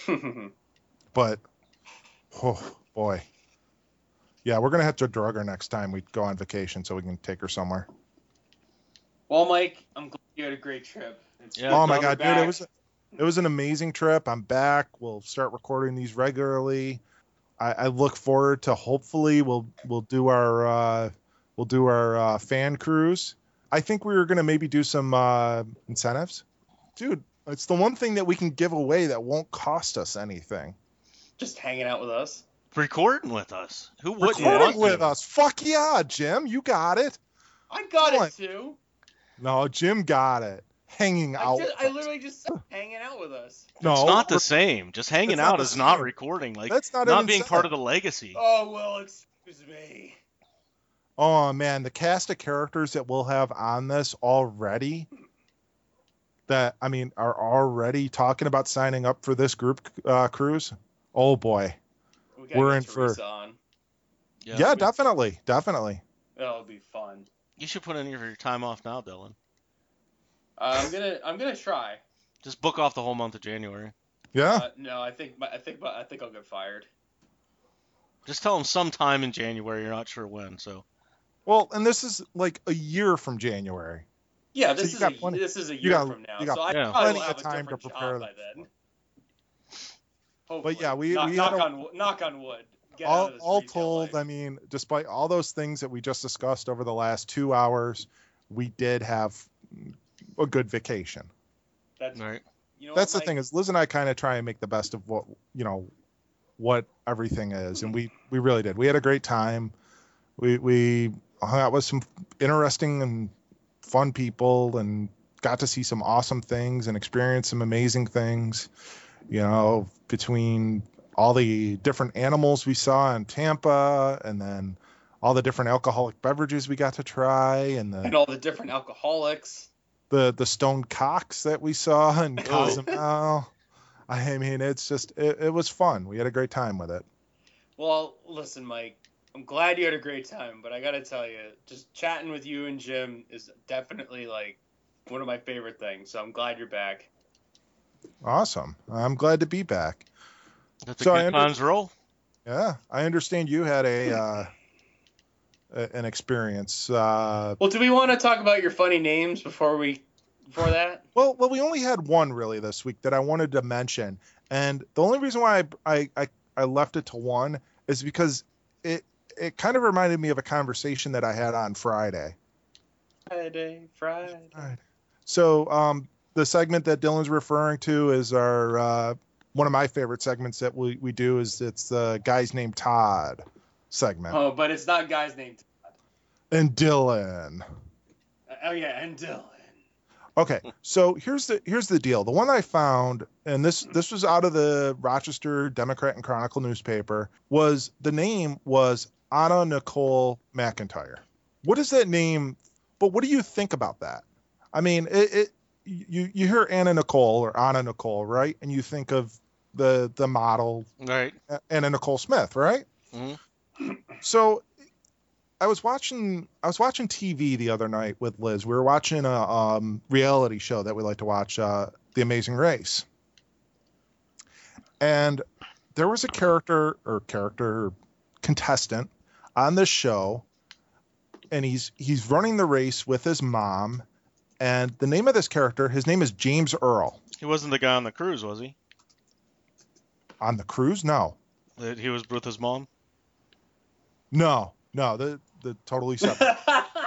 But oh boy, yeah, we're gonna have to drug her next time we go on vacation so we can take her somewhere. Well, Mike, I'm glad you had a great trip. It's Yeah. good Oh my to god, have dude, you it was it was an amazing trip. I'm back. We'll start recording these regularly. I, I look forward to hopefully we'll we'll do our uh, we'll do our uh, fan cruise. I think we were gonna maybe do some uh, incentives, dude. It's the one thing that we can give away that won't cost us anything. just hanging out with us. Recording with us. Who wouldn't Recording want with to? us. Fuck yeah, Jim, you got it. I got Come on. it too. No, Jim got it. Hanging I, out. just, with I us. literally just said hanging out with us. no, It's not the rec- same. Just hanging That's not out the is not same. recording. Like That's not not an being incentive. part of the legacy. Oh well, excuse me. Oh man, the cast of characters that we'll have on this already that I mean are already talking about signing up for this group uh, cruise. Oh boy. We gotta We're get in for- Teresa on. Yeah. Yeah, definitely, definitely. That'll be fun. You should put in your your time off now, Dylan. Uh, I'm gonna I'm gonna try. Just book off the whole month of January. Yeah. Uh, no, I think my, I think my, I think I'll get fired. Just tell them sometime in January. You're not sure when. So Well, and this is like a year from January. Yeah, So this you is got a plenty- this is a you year got- from now, you got so I Yeah. probably plenty will of have a time to different prepare job them. by then. Hopefully. yeah, we- knock, we knock had a- on wo- knock on wood. Get all out of this all retail told, life. I mean, despite all those things that we just discussed over the last two hours, we did have a good vacation. That's right. you know That's what, the thing Mike? is Liz and I kind of try and make the best of what you know what everything is, and we we really did. We had a great time. We we hung out with some interesting and fun people, and got to see some awesome things and experience some amazing things. You know, between all the different animals we saw in Tampa, and then all the different alcoholic beverages we got to try, and the And all the different alcoholics. the the stone cocks that we saw in Oh. Cozumel. I mean, it's just it, it was fun. We had a great time with it. Well, listen, Mike. I'm glad you had a great time, but I gotta tell you, just chatting with you and Jim is definitely like one of my favorite things. So I'm glad you're back. Awesome. I'm glad to be back. That's a So I good under- times roll. Yeah, I understand you had a uh, a- an experience. Uh, Well, do we want to talk about your funny names before we before that? well, well, we only had one really this week that I wanted to mention, and the only reason why I I, I, I left it to one is because it it kind of reminded me of a conversation that I had on Friday. Friday, Friday. Right. So um, the segment that Dylan's referring to is our uh, one of my favorite segments that we, we do is it's the Guys Named Todd segment. Oh, but it's not guys named. And Dylan. Oh yeah, and Dylan. Okay, so here's the here's the deal. The one I found, and this this was out of the Rochester Democrat and Chronicle newspaper, was the name was Anna Nicole McIntyre. What is that name? But what do you think about that? I mean, it, it you you hear Anna Nicole or Anna Nicole, right? And you think of the the model Right. Anna Nicole Smith, right? Mm-hmm. So I was watching I was watching T V the other night with Liz. We were watching a um, reality show that we like to watch, uh, The Amazing Race. And there was a character or character contestant on this show, and he's he's running the race with his mom. And the name of this character, his name is James Earl. He wasn't the guy on the cruise, was he? On the cruise? No, That he was with his mom. no, no. The the totally separate.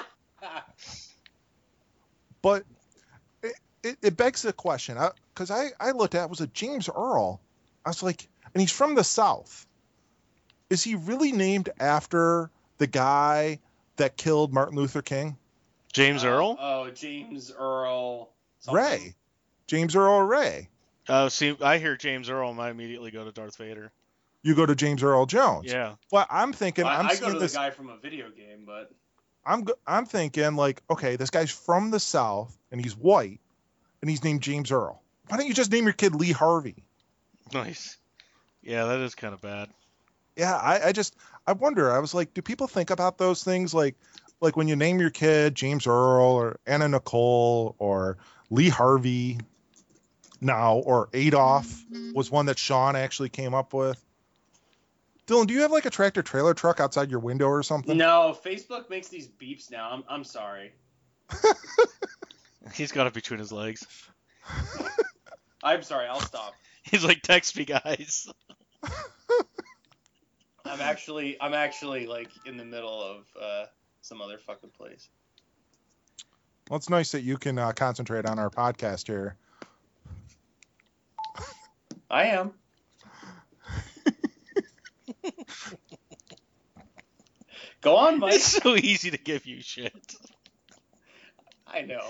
But it, it, it begs the question, because I, I, I looked at it, was it James Earl? I was like, and he's from the South. Is he really named after the guy that killed Martin Luther King? James Uh, Earl. Oh, James Earl. something. Ray. James Earl Ray. Oh, see, I hear James Earl, and I immediately go to Darth Vader. You go to James Earl Jones. Yeah. Well, I'm thinking, I, I'm I go seeing to this. the guy from a video game, but I'm go- I'm thinking like, okay, this guy's from the South and he's white and he's named James Earl. Why don't you just name your kid Lee Harvey? Nice. Yeah, that is kind of bad. Yeah, I, I just I wonder. I was like, do people think about those things like like when you name your kid James Earl or Anna Nicole or Lee Harvey now or Adolf was one that Sean actually came up with. Dylan, do you have like a tractor trailer truck outside your window or something? no. Facebook makes these beeps now. I'm I'm sorry. He's got it between his legs. I'm sorry. I'll stop. He's like, text me, guys. I'm actually I'm actually like in the middle of uh, some other fucking place. Well, it's nice that you can uh, concentrate on our podcast here. I am. Go on, Mike. It's so easy to give you shit. I know.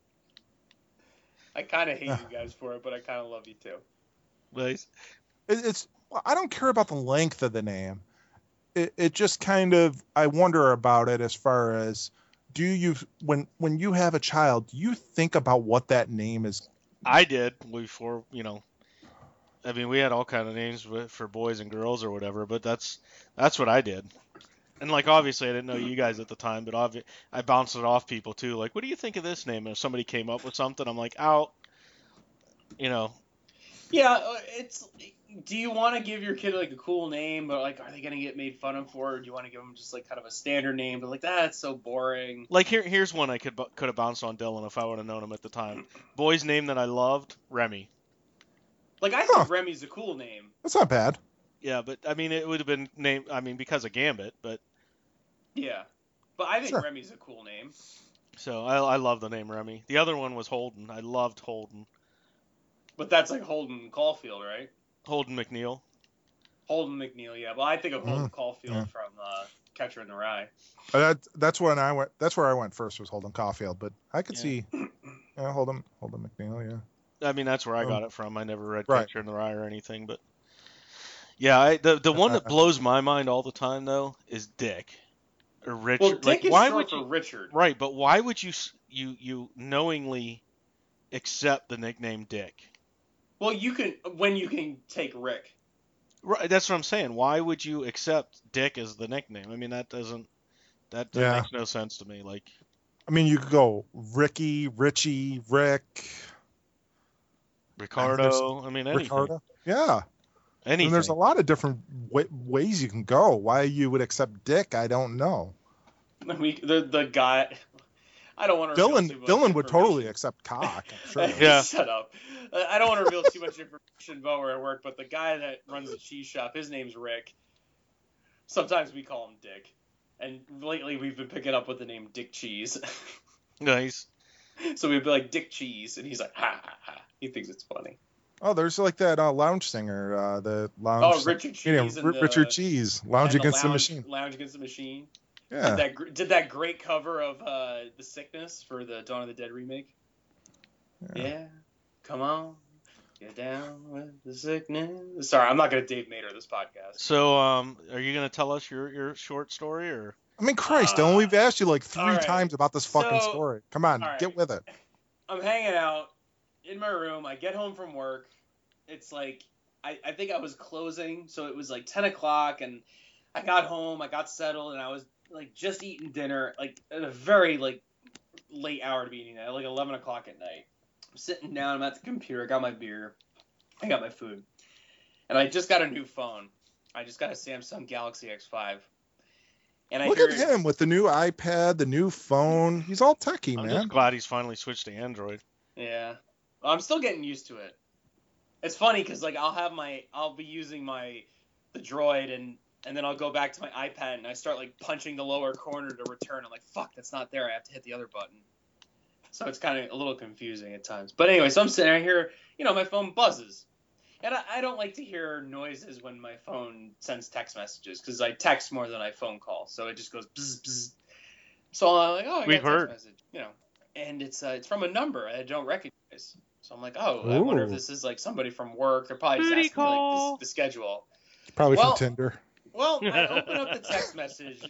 I kind of hate you guys for it, but I kind of love you too. Nice. It, it's well, I don't care about the length of the name. It, it just kind of I wonder about it as far as do you when when you have a child, do you think about what that name is? I did before, you know. I mean, we had all kind of names with- for boys and girls or whatever, but that's that's what I did. And like obviously I didn't know you guys at the time, but obvi- I bounced it off people too. Like, what do you think of this name? And if somebody came up with something, I'm like, out. You know. Yeah, uh, it's. Do you want to give your kid like a cool name, but like, are they gonna get made fun of for it? Or do you want to give them just like kind of a standard name, but like that's so boring? Like here, here's one I could bu- could have bounced on Dylan if I would have known him at the time. Boy's name that I loved, Remy. Like I Huh. think Remy's a cool name. That's not bad. Yeah, but I mean, it would have been named. I mean, because of Gambit, but Yeah, but I think Sure. Remy's a cool name. so I, I love the name Remy. The other one was Holden. I loved Holden. But that's like Holden Caulfield, right? Holden McNeil. Holden McNeil, yeah. But I think of Holden Mhm. Caulfield Yeah. from uh, Catcher in the Rye. Uh, That that's when I went. That's where I went first was Holden Caulfield, but I could Yeah. see, yeah, Holden Holden McNeil, yeah. I mean, that's where I Um, got it from. I never read right. Catcher in the Rye or anything, but yeah, I, the the one that blows my mind all the time though is Dick or Richard. Well, Dick like, is why short would for you? Richard. Right, but why would you s- you you knowingly accept the nickname Dick? Well, you can when you can take Rick. Right, that's what I'm saying. Why would you accept Dick as the nickname? I mean, that doesn't that, that Yeah. makes no sense to me. Like, I mean, you could go Ricky, Richie, Rick, Ricardo. I mean, anything. Ricardo. Yeah. Anything. And there's a lot of different wa ways you can go. Why you would accept Dick, I don't know. We the the guy. I don't want to. Dylan Dylan would totally accept cock, I'm sure. Yeah. Shut up. Uh, I don't want to reveal too much information about where I work, but the guy that runs the cheese shop, his name's Rick. Sometimes we call him Dick, and lately we've been picking up with the name Dick Cheese. Nice. So we'd be like Dick Cheese, and he's like ha ha ha. He thinks it's funny. Oh, there's like that uh, lounge singer, uh, the lounge. Oh, Richard Cheese. Yeah, and R- the- Richard Cheese, Lounge and Against the Lounge- Machine. Lounge Against the Machine. Yeah. Did that gr- did that great cover of uh, The Sickness for the Dawn of the Dead remake. Yeah. Yeah, come on, get down with the sickness. Sorry, I'm not gonna Dave Mater this podcast. So, um, are you gonna tell us your your short story or? I mean, Christ, Uh, Dylan, we've asked you like three all right. times about this fucking So- story. Come on, all right. get with it. I'm hanging out in my room. I get home from work. It's like I, I think I was closing, so it was like ten o'clock, and I got home. I got settled, and I was like just eating dinner, like at a very like late hour to be eating that, like eleven o'clock at night. I'm sitting down. I'm at the computer. I got my beer. I got my food, and I just got a new phone. I just got a Samsung Galaxy X five. And I Look hear at him with the new iPad, the new phone. He's all techie, I'm man. just glad he's finally switched to Android. Yeah, I'm still getting used to it. It's funny because like I'll have my I'll be using my the Droid and and then I'll go back to my iPad and I start like punching the lower corner to return. I'm like, fuck, that's not there. I have to hit the other button. So it's kind of a little confusing at times. But anyway, so I'm sitting there here, you know, my phone buzzes. And I, I don't like to hear noises when my phone sends text messages because I text more than I phone call. So it just goes bzz, bzz. So I'm like, oh, I got We've a text heard. message, you know. And it's uh, it's from a number I don't recognize. So I'm like, oh, I wonder if Ooh. this is like somebody from work. They're probably just Booty asking me like call. this, the schedule. Probably Well- from Tinder. Well, I open up the text message.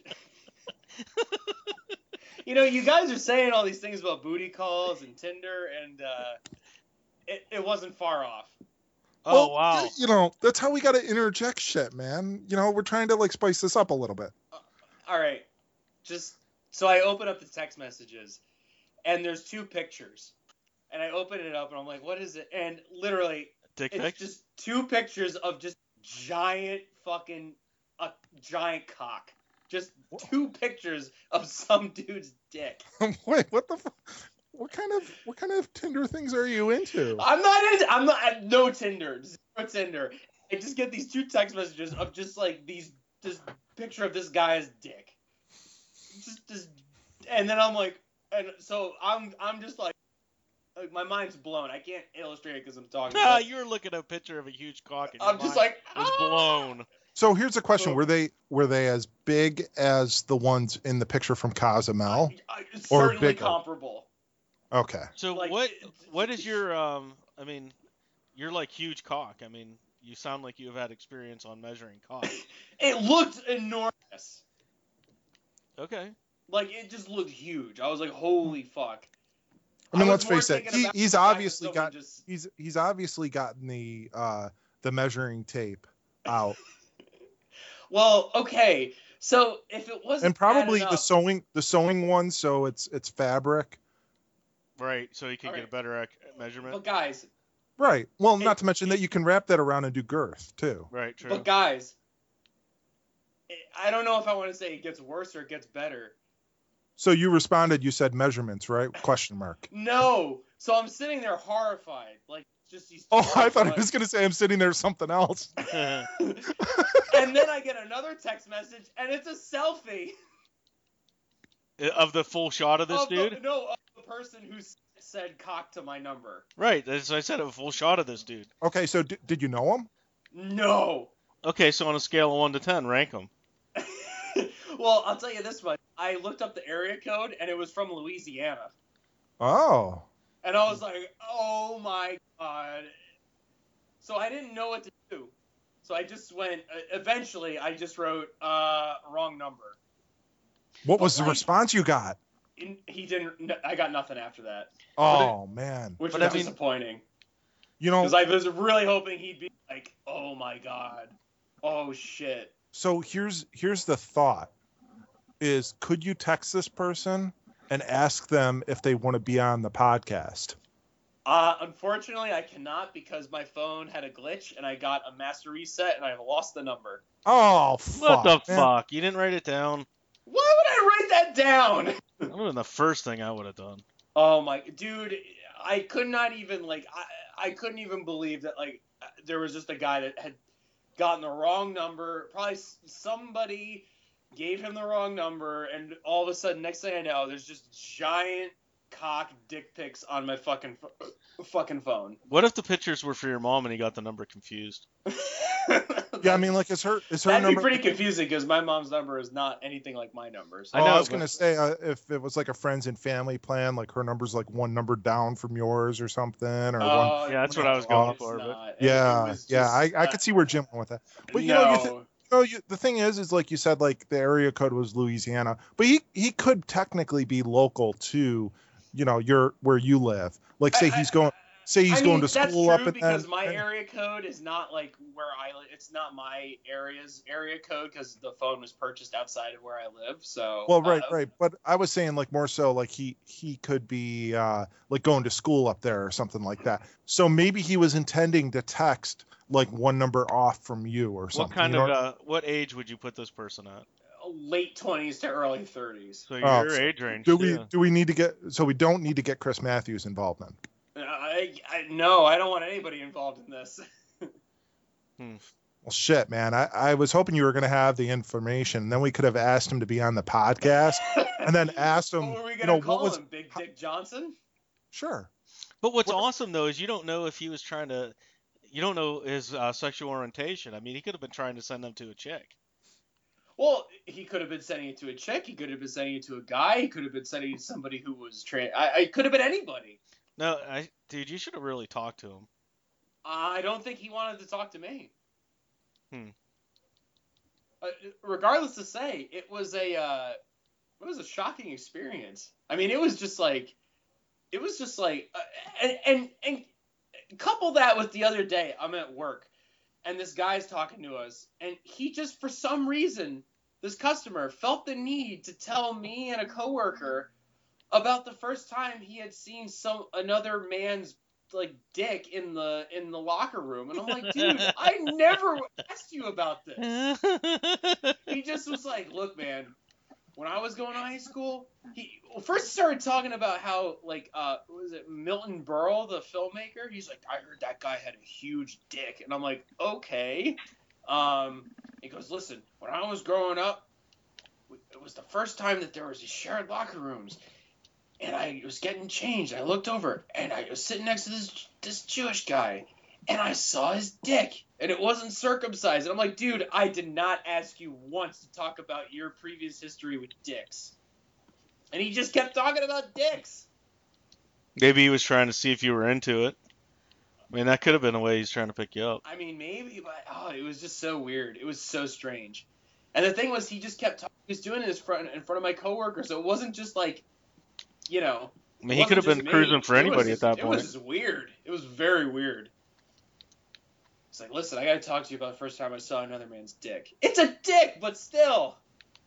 You know, you guys are saying all these things about booty calls and Tinder, and uh, it, it wasn't far off. Oh Well, wow. You know, that's how we got to interject shit, man. You know, we're trying to like spice this up a little bit. All right, just so I open up the text messages, and there's two pictures, and I open it up, and I'm like, what is it? And literally, Dick it's pic? just two pictures of just giant fucking a giant cock. Just two pictures of some dude's dick. Wait, what the? Fu- what kind of what kind of Tinder things are you into? I'm not in. I'm not. I- No Tinder. Zero Tinder. I just get these two text messages of just like these, this picture of this guy's dick. Just, just, and then I'm like, and so I'm, I'm just like, like my mind's blown. I can't illustrate it because I'm talking. Ah, but you're looking at a picture of a huge cock. And I'm your just mind like, is ah! blown. So here's a question: So- Were they were they as big as the ones in the picture from Cozumel? I- I- Or certainly bigger. comparable. Okay. So Like, what it- what is your um? I mean, you're like huge cock. I mean, you sound like you have had experience on measuring cock. It looked enormous. Okay. Like it just looked huge. I was like, holy fuck. I mean, was let's more face it. thinking He, about he's the fact that obviously someone got just- he's he's obviously gotten the uh the measuring tape out. Well, okay. So if it wasn't And probably bad the enough, sewing the sewing one, so it's it's fabric. Right, so he can All get right. a better ac- measurement. but guys, Right. Well, It- not to mention that you can wrap that around and do girth too. Right, true. but guys, it, I don't know if I want to say it gets worse or it gets better. So you responded. You said measurements, right? Question mark. No. So I'm sitting there horrified, like just these. Oh, I thought he horrified- was going to say I'm sitting there something else. And then I get another text message, and it's a selfie Of the full shot of this of dude? The, no, of the person who s- said "cock" to my number. Right, that's what I said, a full shot of this dude. Okay, so d- did you know him? No. Okay, so on a scale of one to ten, rank him. Well, I'll tell you this much. I looked up the area code, and it was from Louisiana. Oh. And I was like, oh my god. So I didn't know what to do. So I just went, uh, eventually, I just wrote, uh, wrong number. What was the Like- response you got? And he didn't, n- I got nothing after that, Oh man. which But was I mean- disappointing. You know, Because I was really hoping he'd be like, oh my god. Oh shit. so here's here's the thought: is could you text this person and ask them if they want to be on the podcast? Uh, unfortunately, I cannot because my phone had a glitch and I got a master reset and I lost the number. Oh, What fuck, the man. fuck? You didn't write it down? Why would I write that down? That would have been the first thing I would have done. Oh my, dude, I could not even like I, I couldn't even believe that like there was just a guy that had gotten the wrong number. Probably s- somebody gave him the wrong number, and all of a sudden, next thing I know, there's just giant cock dick pics on my fucking ph- fucking phone. What if the pictures were for your mom and he got the number confused? Yeah, I mean, like, is her is her That'd number? be pretty confusing because my mom's number is not anything like my numbers. I Oh, know, I was but- gonna say uh, if it was like a friends and family plan, like her number's like one number down from yours or something, or one. Oh, Yeah, that's what no, I was going it's for, but- not. It- Yeah, it was yeah, just, I, I uh, could see where Jim went with that. But you know, you, th- no. you know, you, the thing is, is like you said, like the area code was Louisiana, but he he could technically be local to, you know, your where you live. Like say I- he's I- going, say he's I going mean, to that's school true up in because that- my area code is not like where I live. It's not my area's area code because the phone was purchased outside of where I live. So Well, right, uh, right. But I was saying like more so like he he could be uh, like going to school up there or something like that. So maybe he was intending to text like one number off from you or something. What kind you know of uh, what age would you put this person at? late twenties to early thirties. So your Oh, so age range. Do we yeah. do we need to get so we don't need to get Chris Matthews involved then? I, I no, I don't want anybody involved in this. Well, shit, man. I, I was hoping you were going to have the information. Then we could have asked him to be on the podcast, and then asked him, What were we you gonna know, call what was him? Big Dick Johnson? sure. But what's What- awesome though is you don't know if he was trying to. You don't know his uh, sexual orientation. I mean, he could have been trying to send them to a chick. Well, he could have been sending it to a chick. He could have been sending it to a guy. He could have been sending it to somebody who was trans. I, I could have been anybody. No, I, dude, you should have really talked to him. I don't think he wanted to talk to me. Hmm. Uh, regardless to say, it was a uh, it was a shocking experience. I mean, it was just like, it was just like, uh, and, and and couple that with the other day, I'm at work, and this guy's talking to us, and he just for some reason, this customer felt the need to tell me and a coworker about the first time he had seen some another man's like dick in the in the locker room, and I'm like, dude, I never asked you about this. He just was like, look, man, when I was going to high school, he well, first started talking about how like uh what was it Milton Berle, the filmmaker? He's like, I heard that guy had a huge dick, and I'm like, okay. Um, he goes, listen, when I was growing up, it was the first time that there was these shared locker rooms. And I was getting changed. I looked over, and I was sitting next to this this Jewish guy, and I saw his dick, and it wasn't circumcised. And I'm like, dude, I did not ask you once to talk about your previous history with dicks. And he just kept talking about dicks. Maybe he was trying to see if you were into it. I mean, that could have been a way he's trying to pick you up. I mean, maybe, but oh, it was just so weird. It was so strange. And the thing was, he just kept talking. He was doing it in front in front of my coworkers, so it wasn't just like, you know. I mean, he could have been cruising for anybody at that It point. was just weird. It was very weird. It's like, listen, I got to talk to you about the first time I saw another man's dick. It's a dick, but still.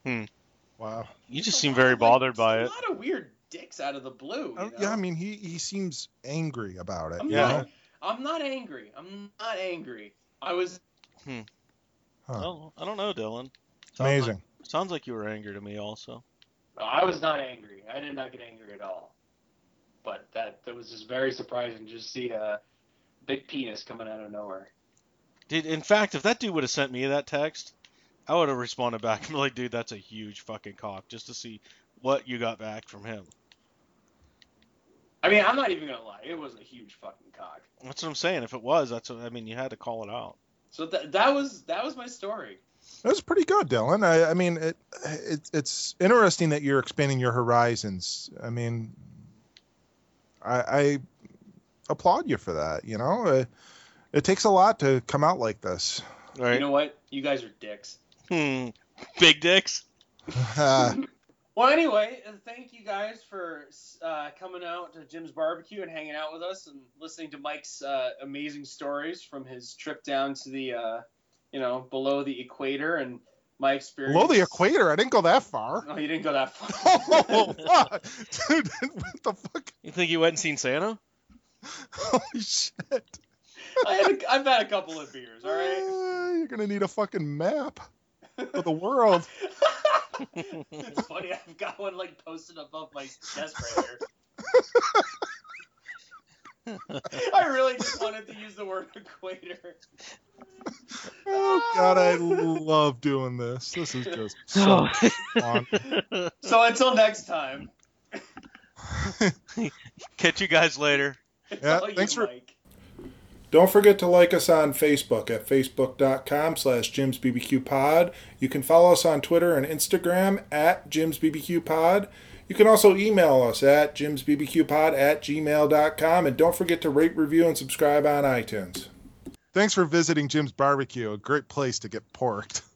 Hmm. Wow. You just seem very bothered by a it. lot of weird dicks out of the blue. You Uh, know? yeah, I mean, he, he seems angry about it. I'm you Yeah. not. know? I'm not angry. I'm not angry. I was. Hmm. Huh. Well, I don't know, Dylan. Sounds Amazing. Like, sounds like you were angry to me also. I was not angry. I did not get angry at all. But that that was just very surprising to just see a big penis coming out of nowhere. Dude, in fact, if that dude would have sent me that text, I would have responded back and been like, dude, that's a huge fucking cock, just to see what you got back from him. I mean, I'm not even gonna lie. It was a huge fucking cock. That's what I'm saying. If it was, that's what, I mean, you had to call it out. So that that was that was my story. That was pretty good, Dylan. I, I mean, it, it it's interesting that you're expanding your horizons. I mean, I, I applaud you for that. You know, it, it takes a lot to come out like this. Right? You know what? You guys are dicks. Hmm. Big dicks. Uh, Well, anyway, uh, thank you guys for uh, coming out to Jim's Barbecue and hanging out with us and listening to Mike's uh, amazing stories from his trip down to the, uh, you know, below the equator and my experience. below the equator, I didn't go that far. Oh, you didn't go that far. Oh, what? Dude, what the fuck? You think you went and seen Santa? Holy shit. I had a, I've had a couple of beers, all right? Uh, you're gonna need a fucking map of the world. It's funny, I've got one like posted above my desk right here. I really just wanted to use the word equator. Oh god, I love doing this. This is just so fun. So until next time. Catch you guys later. It's Yeah, all you, thanks for- Mike. Don't forget to like us on Facebook at facebook.com slash Jim's BBQ Pod. You can follow us on Twitter and Instagram at Jim's B B Q Pod. You can also email us at jimsbbqpod at gmail.com. And don't forget to rate, review, and subscribe on iTunes. Thanks for visiting Jim's Barbecue, a great place to get porked.